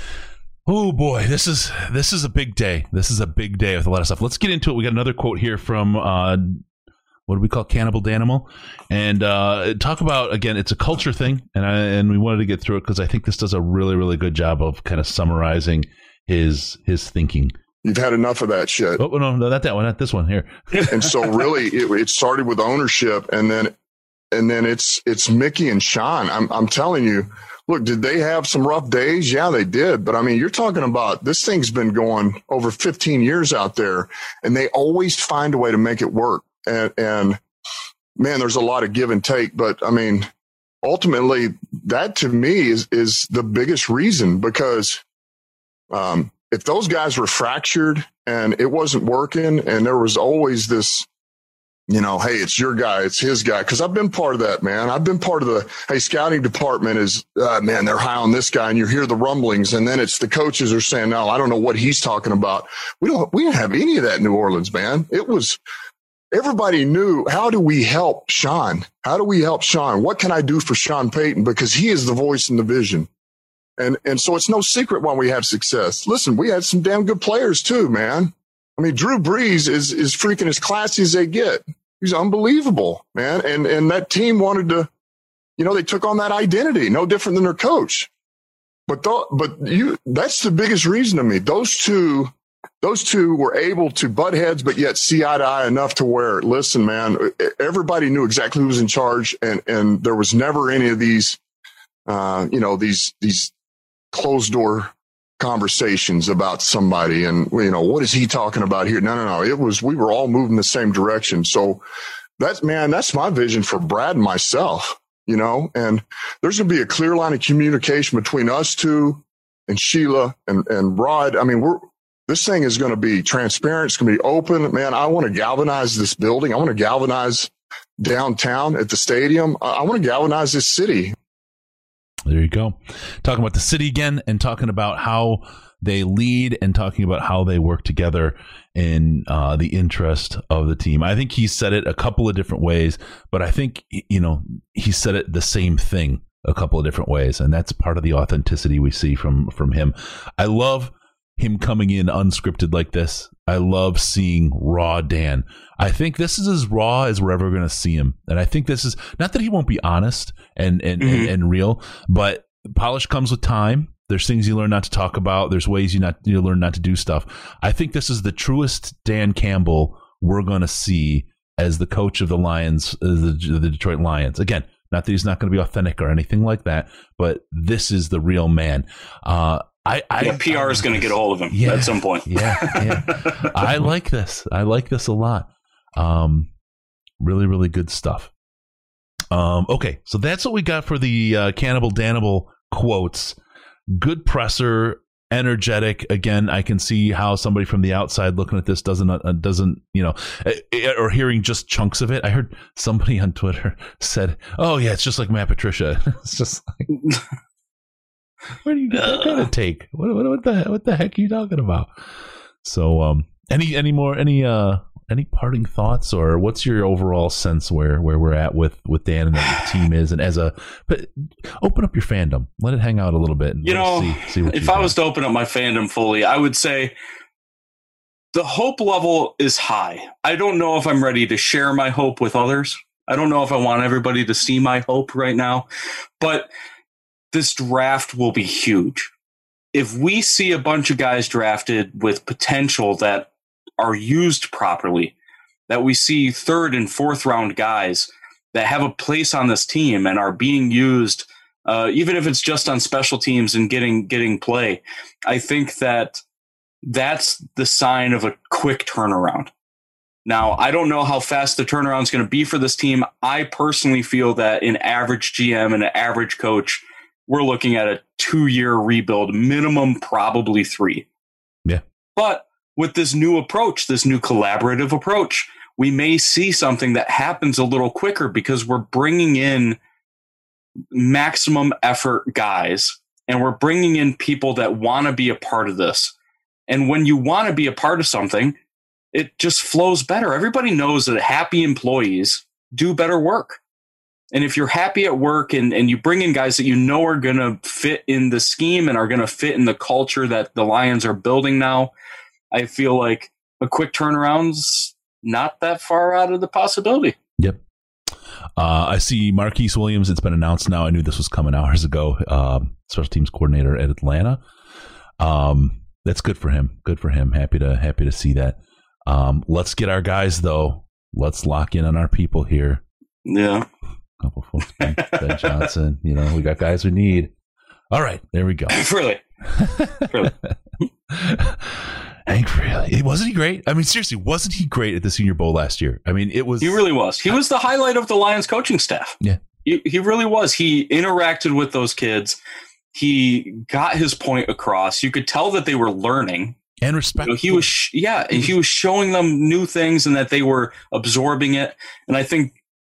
S6: Oh boy, this is this is a big day. This is a big day with a lot of stuff. Let's get into it. We got another quote here from uh, what do we call Cannibal Danimal, and uh, talk about, again, it's a culture thing, and I, and we wanted to get through it because I think this does a really really good job of kind of summarizing his his thinking.
S8: You've had enough of that shit.
S6: Oh no, no, not that one, not this one here.
S8: And so really, it, it started with ownership, and then and then it's it's Mickey and Sean. I'm I'm telling you. Look, did they have some rough days? Yeah, they did. But I mean, you're talking about this thing's been going over fifteen years out there, and they always find a way to make it work. And, and man, there's a lot of give and take. But I mean, ultimately, that to me is, is the biggest reason, because um, if those guys were fractured and it wasn't working, and there was always this, you know, hey, it's your guy, it's his guy. Because I've been part of that, man. I've been part of the, hey, scouting department is, uh, man, they're high on this guy, and you hear the rumblings, and then it's the coaches are saying, no, I don't know what he's talking about. We don't, we didn't have any of that in New Orleans, man. It was, everybody knew, how do we help Sean? How do we help Sean? What can I do for Sean Payton? Because he is the voice and the vision. And, and so it's no secret why we have success. Listen, we had some damn good players too, man. I mean, Drew Brees is, is freaking as classy as they get. He's unbelievable, man. And, and that team wanted to, you know, they took on that identity, no different than their coach. But, th- but you, that's the biggest reason to me. Those two, those two were able to butt heads, but yet see eye to eye enough to where, listen, man, everybody knew exactly who was in charge. And, and there was never any of these, uh, you know, these, these closed door conversations about somebody and, you know, what is he talking about here? No, no, no. It was, we were all moving the same direction. So that's, man, that's my vision for Brad and myself, you know, and there's going to be a clear line of communication between us two and Sheila and, and Rod. I mean, we're, this thing is going to be transparent. It's going to be open, man. I want to galvanize this building. I want to galvanize downtown at the stadium. I, I want to galvanize this city.
S6: There you go. Talking about the city again, and talking about how they lead, and talking about how they work together in uh, the interest of the team. I think he said it a couple of different ways, but I think, you know, he said it the same thing a couple of different ways, and that's part of the authenticity we see from from him. I love him coming in unscripted like this. I love seeing raw Dan. I think this is as raw as we're ever going to see him. And I think this is not that he won't be honest and, and, mm-hmm. and, and real, but polish comes with time. There's things you learn not to talk about. There's ways you not you learn not to do stuff. I think this is the truest Dan Campbell we're going to see as the coach of the Lions, the, the Detroit Lions. Again, not that he's not going to be authentic or anything like that, but this is the real man. Uh, I, I
S7: yeah, P R I, is going to get a hold of him
S6: yeah,
S7: at some point.
S6: yeah, yeah. I like this. I like this a lot. Um, really, really good stuff. Um, okay, so that's what we got for the uh, Cannibal Danimal quotes. Good presser, energetic. Again, I can see how somebody from the outside looking at this doesn't uh, doesn't you know, or hearing just chunks of it. I heard somebody on Twitter said, "Oh yeah, it's just like Matt Patricia." It's just like. Where do you get that kind of take? What, what, what the what the heck are you talking about? So, um, any any more any uh any parting thoughts, or what's your overall sense where, where we're at with, with Dan and the team is? And as a, but open up your fandom, let it hang out a little bit. And
S7: you know,
S6: see, see what
S7: if
S6: you
S7: I
S6: got.
S7: was to open up my fandom fully, I would say the hope level is high. I don't know if I'm ready to share my hope with others. I don't know if I want everybody to see my hope right now, but this draft will be huge. If we see a bunch of guys drafted with potential that are used properly, that we see third and fourth round guys that have a place on this team and are being used, uh, even if it's just on special teams and getting getting play, I think that that's the sign of a quick turnaround. Now, I don't know how fast the turnaround is going to be for this team. I personally feel that an average G M and an average coach, we're looking at a two-year rebuild, minimum probably three.
S6: Yeah.
S7: But with this new approach, this new collaborative approach, we may see something that happens a little quicker because we're bringing in maximum effort guys, and we're bringing in people that want to be a part of this. And when you want to be a part of something, it just flows better. Everybody knows that happy employees do better work. And if you're happy at work and, and you bring in guys that you know are going to fit in the scheme and are going to fit in the culture that the Lions are building now, I feel like a quick turnaround's not that far out of the possibility.
S6: Yep. Uh, I see Marquise Williams. It's been announced now. I knew this was coming hours ago. Um, special teams coordinator at Atlanta. Um, that's good for him. Good for him. Happy to happy to see that. Um, let's get our guys though. Let's lock in on our people here.
S7: Yeah.
S6: Couple folks, Ben, Ben Johnson. You know, we got guys we need. All right, there we go.
S7: Really, really.
S6: Hank Fraley, wasn't he great? I mean, seriously, wasn't he great at the Senior Bowl last year? I mean, it was.
S7: He really was. He was the highlight of the Lions coaching staff.
S6: Yeah,
S7: he, he really was. He interacted with those kids. He got his point across. You could tell that they were learning.
S6: And respect.
S7: You know, he was, yeah, and he was showing them new things and that they were absorbing it. And I think,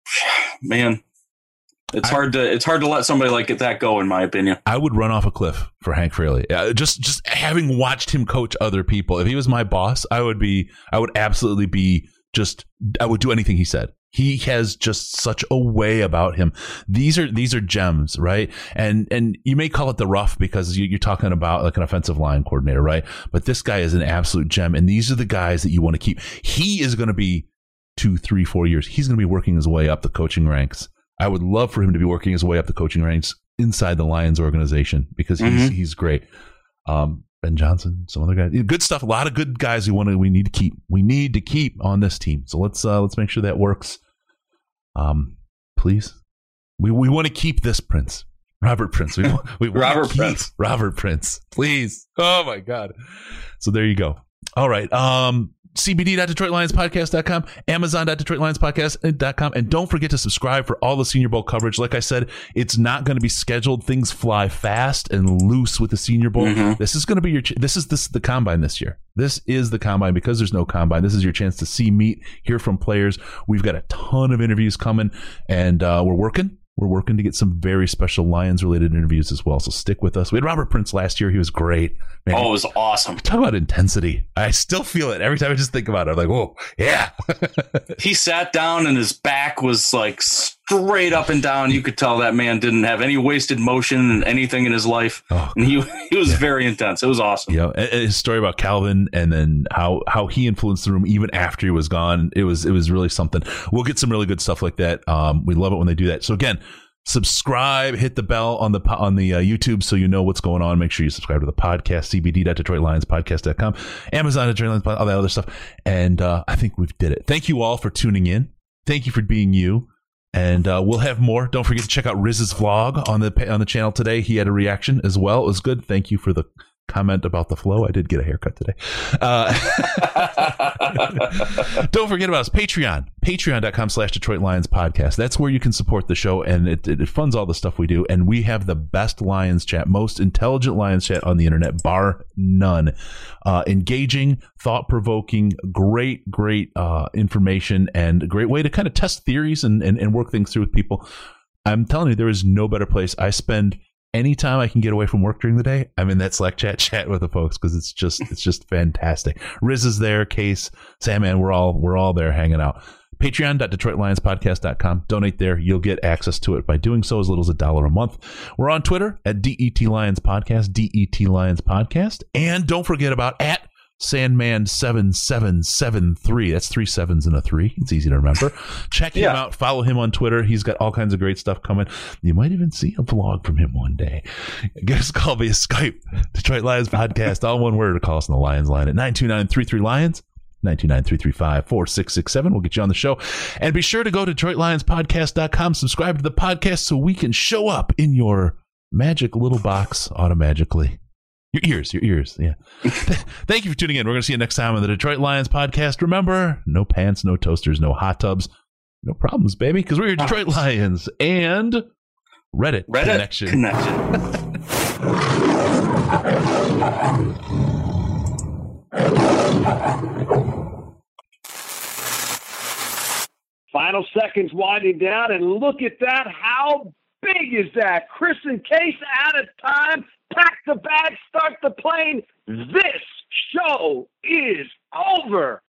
S7: man. It's I, hard to it's hard to let somebody like that go, in my opinion.
S6: I would run off a cliff for Hank Fraley. Uh, just just having watched him coach other people. If he was my boss, I would be I would absolutely be just I would do anything he said. He has just such a way about him. These are these are gems, right? And and you may call it the rough because you, you're talking about like an offensive line coordinator, right? But this guy is an absolute gem, and these are the guys that you want to keep. He is going to be two, three, four years. He's going to be working his way up the coaching ranks. I would love for him to be working his way up the coaching ranks inside the Lions organization because he's mm-hmm. he's great. Um, Ben Johnson, some other guys, good stuff. A lot of good guys we want to we need to keep. We need to keep on this team. So let's uh, let's make sure that works. Um, please, we we want to keep this Prince, Robert Prince. We want, we want
S7: Robert
S6: to keep
S7: Prince,
S6: Robert Prince, please. Oh my God. So there you go. All right. Um. C B D dot Detroit Lions Podcast dot com, Amazon dot Detroit Lions Podcast dot com, and don't forget to subscribe for all the Senior Bowl coverage. Like I said, it's not going to be scheduled. Things fly fast and loose with the Senior Bowl. Mm-hmm. This is going to be your. Ch- this is this the combine this year. This is the combine because there's no combine. This is your chance to see, meet, hear from players. We've got a ton of interviews coming, and uh, we're working. We're working to get some very special Lions-related interviews as well, so stick with us. We had Robert Prince last year. He was great. Man,
S7: oh, it was awesome.
S6: Talk about intensity. I still feel it every time I just think about it. I'm like, whoa, yeah.
S7: He sat down and his back was like straight up and down. You could tell that man didn't have any wasted motion and anything in his life. Oh, and he he was yeah. very intense. It was awesome.
S6: Yeah, and his story about Calvin and then how how he influenced the room even after he was gone. It was it was really something. We'll get some really good stuff like that. Um, we love it when they do that. So again, subscribe, hit the bell on the on the uh, YouTube so you know what's going on. Make sure you subscribe to the podcast, C B D dot Detroit Lions Podcast dot com, Amazon dot Detroit Lions, all that other stuff. And uh, I think we've did it. Thank you all for tuning in. Thank you for being you. And uh, we'll have more. Don't forget to check out Riz's vlog on the on the channel today. He had a reaction as well. It was good. Thank you for the comment about the flow. I did get a haircut today. Uh, don't forget about us. Patreon. Patreon dot com slash Detroit Lions Podcast. That's where you can support the show, and it, it funds all the stuff we do. And we have the best Lions chat, most intelligent Lions chat on the internet, bar none. Uh, engaging, thought-provoking, great, great uh, information, and a great way to kind of test theories and, and, and work things through with people. I'm telling you, there is no better place. I spend anytime I can get away from work during the day, I'm in that Slack chat chat with the folks because it's just it's just fantastic. Riz is there, Case, Sandman, we're all we're all there hanging out. Patreon dot Detroit Lions Podcast dot com. Donate there. You'll get access to it by doing so as little as a dollar a month. We're on Twitter at D E T Lions Podcast, D E T Lions Podcast. And don't forget about at Sandman seven seven seven three. That's three sevens and a three. It's easy to remember. Check him yeah. out. Follow him on Twitter. He's got all kinds of great stuff coming. You might even see a vlog from him one day. Give us a call via Skype. Detroit Lions Podcast. All one word. Call us on the Lions line at nine two nine, three three, Lions. nine two nine, three three five, four six six seven. We'll get you on the show. And be sure to go to Detroit Lions Podcast dot com. Subscribe to the podcast so we can show up in your magic little box automagically. Your ears, your ears, yeah. Thank you for tuning in. We're going to see you next time on the Detroit Lions Podcast. Remember, no pants, no toasters, no hot tubs. No problems, baby, because we're your Detroit Lions and Reddit,
S7: Reddit
S6: Connection.
S7: Connection.
S9: Final seconds winding down, and look at that. How big is that? Chris and Case out of time. Pack the bag, start the plane. This show is over.